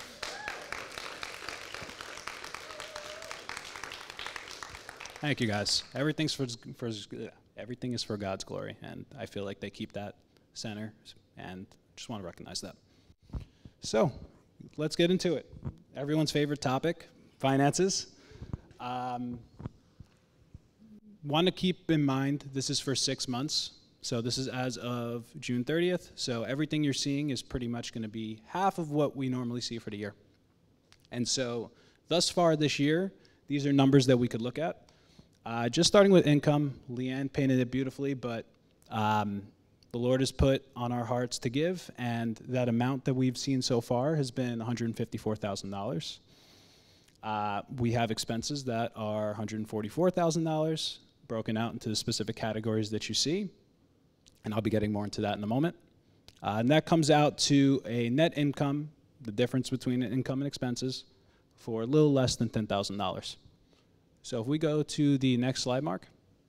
Thank you, guys. Everything's for, for everything is for God's glory, and I feel like they keep that center, and just want to recognize that. So, let's get into it. Everyone's favorite topic, finances. Um, want to keep in mind this is for six months, so this is as of June thirtieth. So everything you're seeing is pretty much going to be half of what we normally see for the year. And so, thus far this year, these are numbers that we could look at. Uh, just starting with income, Leanne painted it beautifully, but um, the Lord has put on our hearts to give, and that amount that we've seen so far has been one hundred fifty-four thousand dollars. Uh, we have expenses that are one hundred forty-four thousand dollars, broken out into the specific categories that you see, and I'll be getting more into that in a moment. Uh, and that comes out to a net income, the difference between income and expenses, for a little less than ten thousand dollars. So if we go to the next slide, Mark.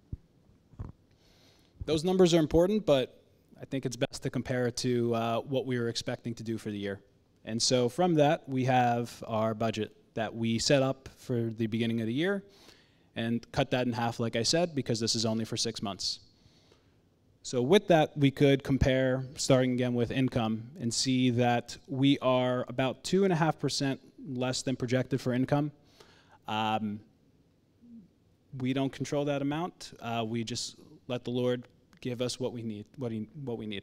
Those numbers are important, but I think it's best to compare it to uh, what we were expecting to do for the year. And so from that, we have our budget that we set up for the beginning of the year and cut that in half, like I said, because this is only for six months. So with that, we could compare, starting again with income, and see that we are about two point five percent less than projected for income. Um, We don't control that amount. Uh, we just let the Lord give us what we need. What, he, what we need.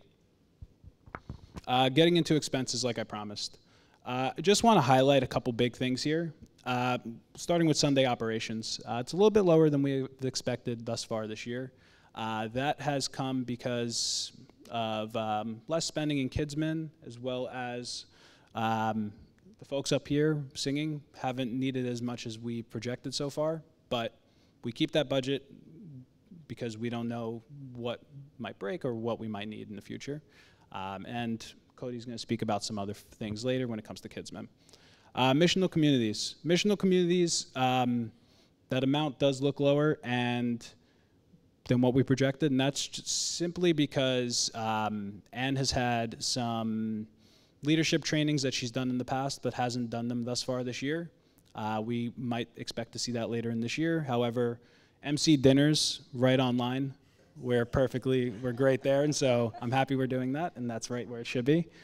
Uh, getting into expenses, like I promised. Uh, I just want to highlight a couple big things here. Uh, starting with Sunday operations, uh, it's a little bit lower than we expected thus far this year. Uh, that has come because of um, less spending in Kidsmen, as well as um, the folks up here singing haven't needed as much as we projected so far, but we keep that budget because we don't know what might break or what we might need in the future. Um, and Cody's going to speak about some other things later when it comes to Kidsmen. Uh, missional communities. Missional communities, um, that amount does look lower and than what we projected, and that's just simply because um, Anne has had some leadership trainings that she's done in the past but hasn't done them thus far this year. Uh, we might expect to see that later in this year. However, M C dinners right online, we're perfectly, we're great there, and so I'm happy we're doing that, and that's right where it should be.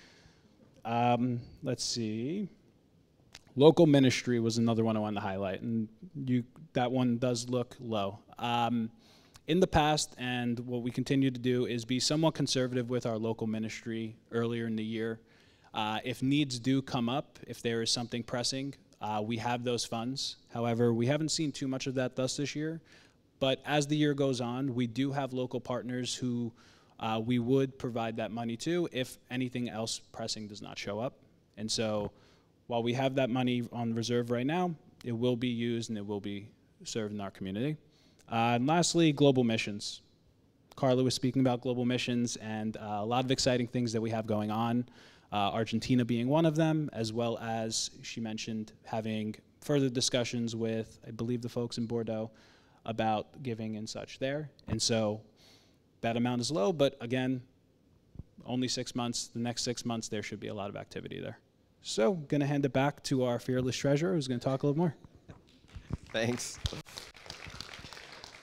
Um, let's see. Local ministry was another one I wanted to highlight, and you, that one does look low. Um, in the past, and what we continue to do is be somewhat conservative with our local ministry earlier in the year. Uh, if needs do come up, if there is something pressing, Uh, we have those funds. However, we haven't seen too much of that thus this year. But as the year goes on, we do have local partners who uh, we would provide that money to if anything else pressing does not show up. And so while we have that money on reserve right now, it will be used and it will be served in our community. Uh, and lastly, global missions. Carla was speaking about global missions and uh, a lot of exciting things that we have going on. Uh, Argentina being one of them, as well as she mentioned having further discussions with, I believe, the folks in Bordeaux about giving and such there. And so that amount is low, but again, only six months. The next six months, there should be a lot of activity there. So I'm going to hand it back to our fearless treasurer, who's going to talk a little more. Thanks.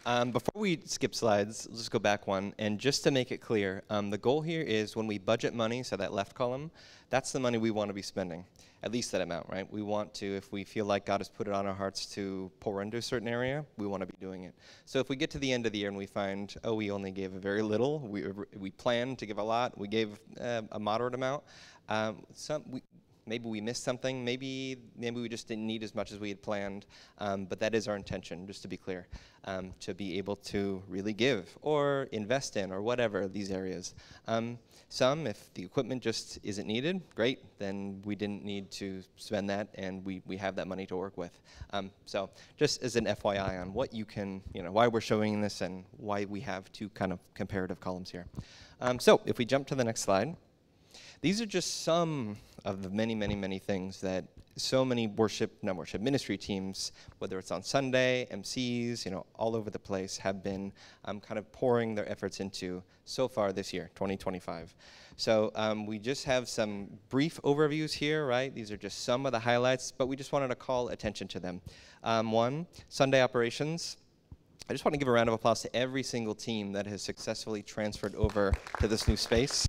Um, before we skip slides, let's just go back one. And just to make it clear, um, the goal here is when we budget money, so that left column, that's the money we want to be spending, at least that amount, right? We want to, if we feel like God has put it on our hearts to pour into a certain area, we want to be doing it. So if we get to the end of the year and we find, oh, we only gave a very little, we, we planned to give a lot, we gave uh, a moderate amount, um, some, we, maybe we missed something, maybe maybe we just didn't need as much as we had planned, um, but that is our intention, just to be clear, um, to be able to really give or invest in or whatever these areas. Um, some, if the equipment just isn't needed, great, then we didn't need to spend that and we, we have that money to work with. Um, so just as an F Y I on what you can, you know, why we're showing this and why we have two kind of comparative columns here. Um, so if we jump to the next slide, these are just some of the many, many, many things that so many worship, not worship, ministry teams, whether it's on Sunday, M Cs, you know, all over the place, have been um, kind of pouring their efforts into so far this year, twenty twenty-five. So um, we just have some brief overviews here, right? These are just some of the highlights, but we just wanted to call attention to them. Um, one, Sunday operations. I just want to give a round of applause to every single team that has successfully transferred over to this new space.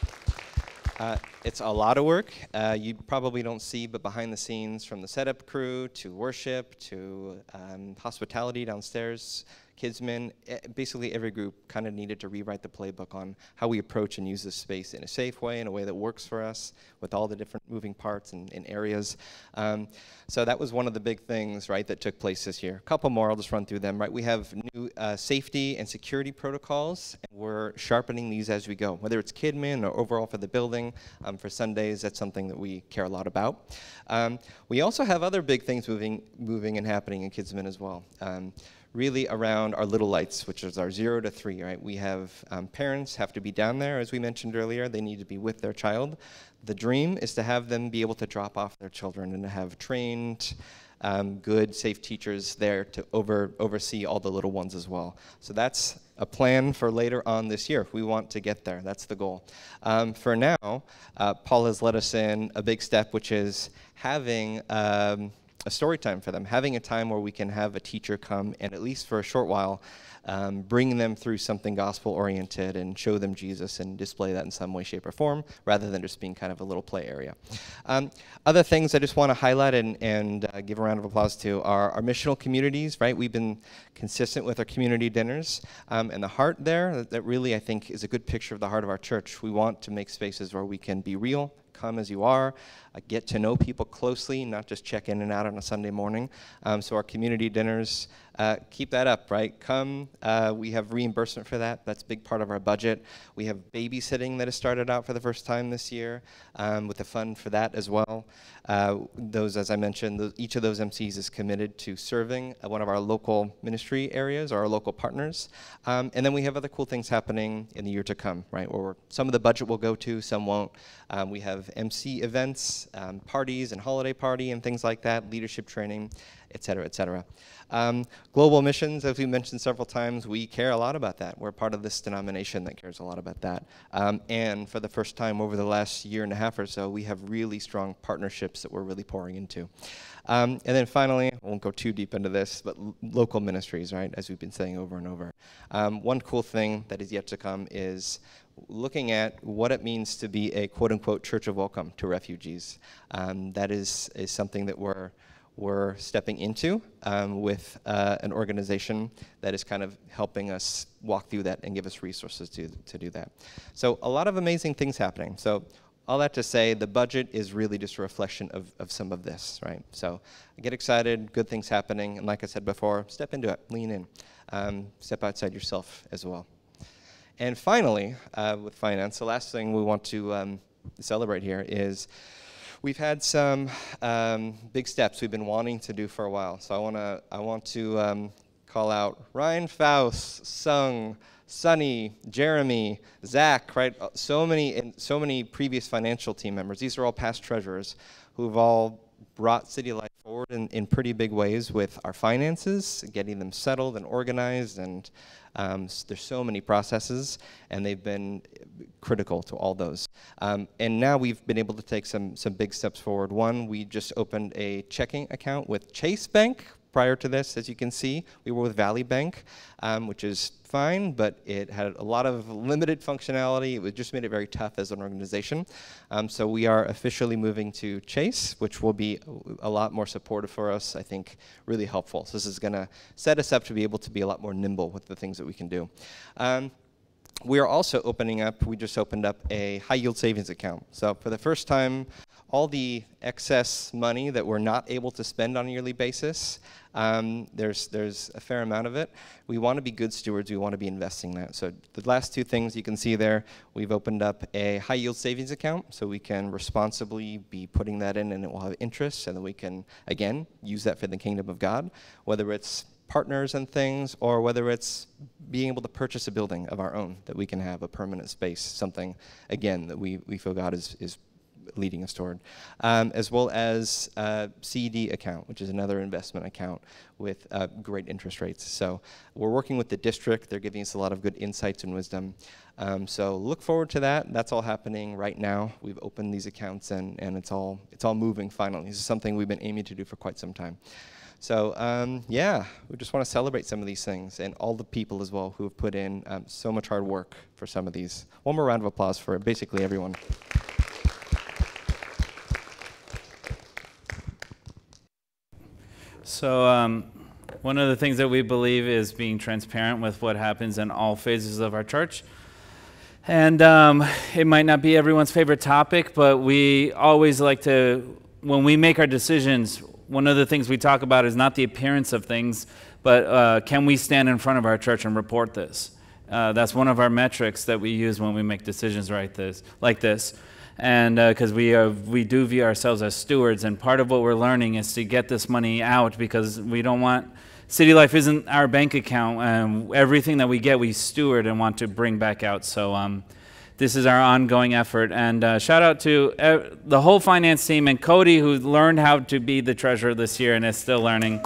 Uh, it's a lot of work. Uh, you probably don't see, but behind the scenes, from the setup crew to worship to um, hospitality downstairs, Kidsmen, basically every group kind of needed to rewrite the playbook on how we approach and use this space in a safe way, in a way that works for us, with all the different moving parts and, and areas. Um, so that was one of the big things, right, that took place this year. A couple more, I'll just run through them, right? We have new uh, safety and security protocols, and we're sharpening these as we go, whether it's Kidman or overall for the building. Um, for Sundays, that's something that we care a lot about. Um, we also have other big things moving, moving and happening in Kidsman as well. Um, really around our little lights, which is our zero to three, right? We have um, parents have to be down there, as we mentioned earlier. They need to be with their child. The dream is to have them be able to drop off their children and to have trained, um, good, safe teachers there to over oversee all the little ones as well. So that's a plan for later on this year. We want to get there. That's the goal. Um, for now, uh, Paul has led us in a big step, which is having um, a story time for them, having a time where we can have a teacher come and, at least for a short while, um, bring them through something gospel-oriented and show them Jesus and display that in some way, shape, or form, rather than just being kind of a little play area. Um, other things I just want to highlight and, and uh, give a round of applause to are our missional communities, right? We've been consistent with our community dinners, um, and the heart there, that, that really, I think, is a good picture of the heart of our church. We want to make spaces where we can be real, come as you are, uh, get to know people closely, not just check in and out on a Sunday morning. Um, so our community dinners, uh, keep that up, right? Come, uh, we have reimbursement for that. That's a big part of our budget. We have babysitting that has started out for the first time this year, um, with a fund for that as well. Uh, those, as I mentioned, those, each of those M Cs is committed to serving uh, one of our local ministry areas or our local partners. Um, and then we have other cool things happening in the year to come, right? Where we're, some of the budget will go to, some won't. Um, we have M C events, um, parties and holiday party and things like that, leadership training, et cetera, et cetera. Um, global missions, as we mentioned several times, we care a lot about that. We're part of this denomination that cares a lot about that. Um, and for the first time over the last year and a half or so, we have really strong partnerships that we're really pouring into. Um, and then finally, I won't go too deep into this, but l- local ministries, right, as we've been saying over and over. Um, one cool thing that is yet to come is looking at what it means to be a quote-unquote church of welcome to refugees. Um, that is, is something that we're we're stepping into um, with uh, an organization that is kind of helping us walk through that and give us resources to, to do that. So a lot of amazing things happening. So all that to say, the budget is really just a reflection of, of some of this, right? So get excited, good things happening, and like I said before, step into it, lean in, um, step outside yourself as well. And finally, uh, with finance, the last thing we want to um, celebrate here is we've had some um, big steps we've been wanting to do for a while. So I want to I want to um, call out Ryan Faust, Sung, Sunny, Jeremy, Zach, right? So many and so many previous financial team members. These are all past treasurers who've all brought City Life forward in, in pretty big ways with our finances, getting them settled and organized, and um, there's so many processes, and they've been critical to all those. Um, and now we've been able to take some some big steps forward. One, we just opened a checking account with Chase Bank, prior to this, as you can see. We were with Valley Bank, um, which is fine, but it had a lot of limited functionality. It just made it very tough as an organization. Um, so we are officially moving to Chase, which will be a lot more supportive for us, I think really helpful. So this is gonna set us up to be able to be a lot more nimble with the things that we can do. Um, we are also opening up, we just opened up a high yield savings account. So for the first time, all the excess money that we're not able to spend on a yearly basis, um, there's, there's a fair amount of it. We want to be good stewards. We want to be investing that. So the last two things you can see there, we've opened up a high yield savings account so we can responsibly be putting that in and it will have interest, and then we can, again, use that for the kingdom of God, whether it's partners and things, or whether it's being able to purchase a building of our own that we can have a permanent space, something, again, that we, we feel God is, is leading us toward, um, as well as a C D account, which is another investment account with uh, great interest rates. So we're working with the district. They're giving us a lot of good insights and wisdom. Um, so look forward to that. That's all happening right now. We've opened these accounts, and, and it's all it's all moving finally. This is something we've been aiming to do for quite some time. So um, yeah, we just want to celebrate some of these things and all the people as well who have put in um, so much hard work for some of these. One more round of applause for basically everyone. So um, one of the things that we believe is being transparent with what happens in all phases of our church. And um, it might not be everyone's favorite topic, but we always like to, when we make our decisions, one of the things we talk about is not the appearance of things, but uh, can we stand in front of our church and report this? Uh, that's one of our metrics that we use when we make decisions right this, like this. And because uh, we uh, we do view ourselves as stewards, and part of what we're learning is to get this money out, because we don't want, City Life isn't our bank account, and everything that we get we steward and want to bring back out. So um, this is our ongoing effort, and uh, shout out to uh, the whole finance team and Cody, who learned how to be the treasurer this year and is still learning.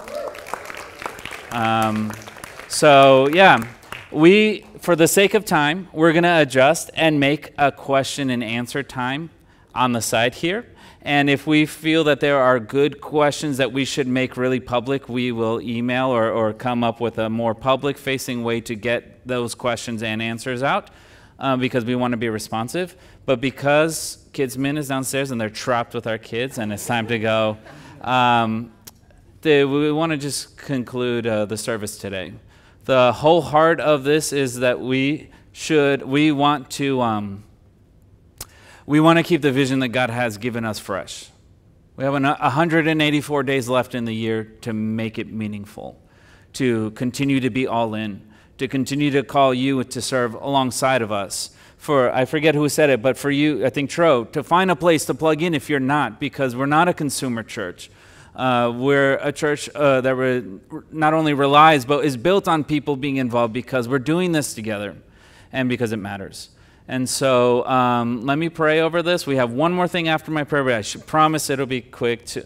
Um, so yeah. We, for the sake of time, we're going to adjust and make a question and answer time on the side here. And if we feel that there are good questions that we should make really public, we will email or, or come up with a more public-facing way to get those questions and answers out, um, because we want to be responsive. But because Kids Min is downstairs and they're trapped with our kids and it's time to go, um, the, we want to just conclude uh, the service today. The whole heart of this is that we should, we want to, um, we want to keep the vision that God has given us fresh. We have one hundred eighty-four days left in the year to make it meaningful, to continue to be all in, to continue to call you to serve alongside of us. For, I forget who said it, but for you, I think Tro, to find a place to plug in if you're not, because we're not a consumer church. Uh, we're a church uh, that re not only relies, but is built on people being involved, because we're doing this together and because it matters. And so um, let me pray over this. We have one more thing after my prayer, but I should promise it'll be quick. To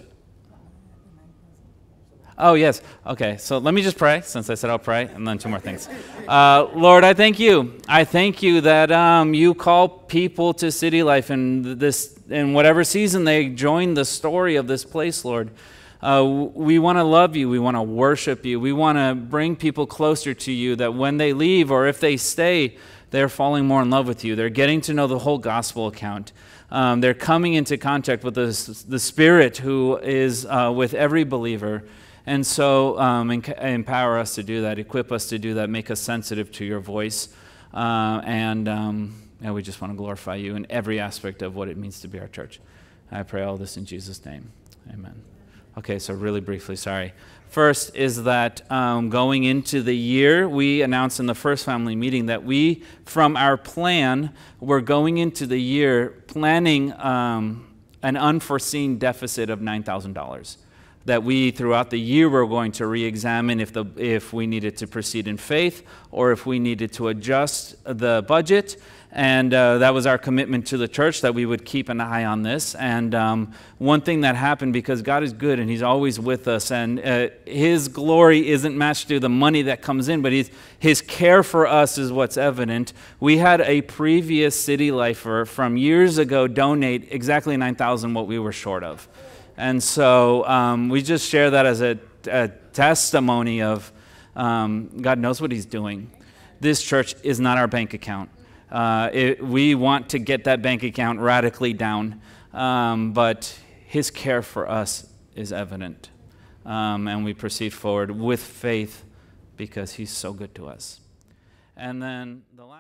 Oh, yes. Okay, so let me just pray, since I said I'll pray, and then two more things. Uh, Lord, I thank you. I thank you that um, you call people to City Life in, this, in whatever season they join the story of this place, Lord. Uh, we want to love you. We want to worship you. We want to bring people closer to you, that when they leave or if they stay, they're falling more in love with you. They're getting to know the whole gospel account. Um, they're coming into contact with the, the Spirit who is uh, with every believer. And so um, empower us to do that, equip us to do that, make us sensitive to your voice. Uh, and um, yeah, we just want to glorify you in every aspect of what it means to be our church. I pray all this in Jesus' name. Amen. Okay, so really briefly, sorry. First is that um, going into the year, we announced in the first family meeting that we, from our plan, we're going into the year planning um, an unforeseen deficit of nine thousand dollars. That we, throughout the year, were going to re-examine if, the, if we needed to proceed in faith or if we needed to adjust the budget. And uh, that was our commitment to the church, that we would keep an eye on this. And um, one thing that happened, because God is good and he's always with us, and uh, his glory isn't matched to the money that comes in, but his, his care for us is what's evident. We had a previous City Lifer from years ago donate exactly nine thousand dollars what we were short of. And so um, we just share that as a a testimony of um, God knows what he's doing. This church is not our bank account. Uh, it, we want to get that bank account radically down, um, but his care for us is evident. Um, and we proceed forward with faith because he's so good to us. And then the last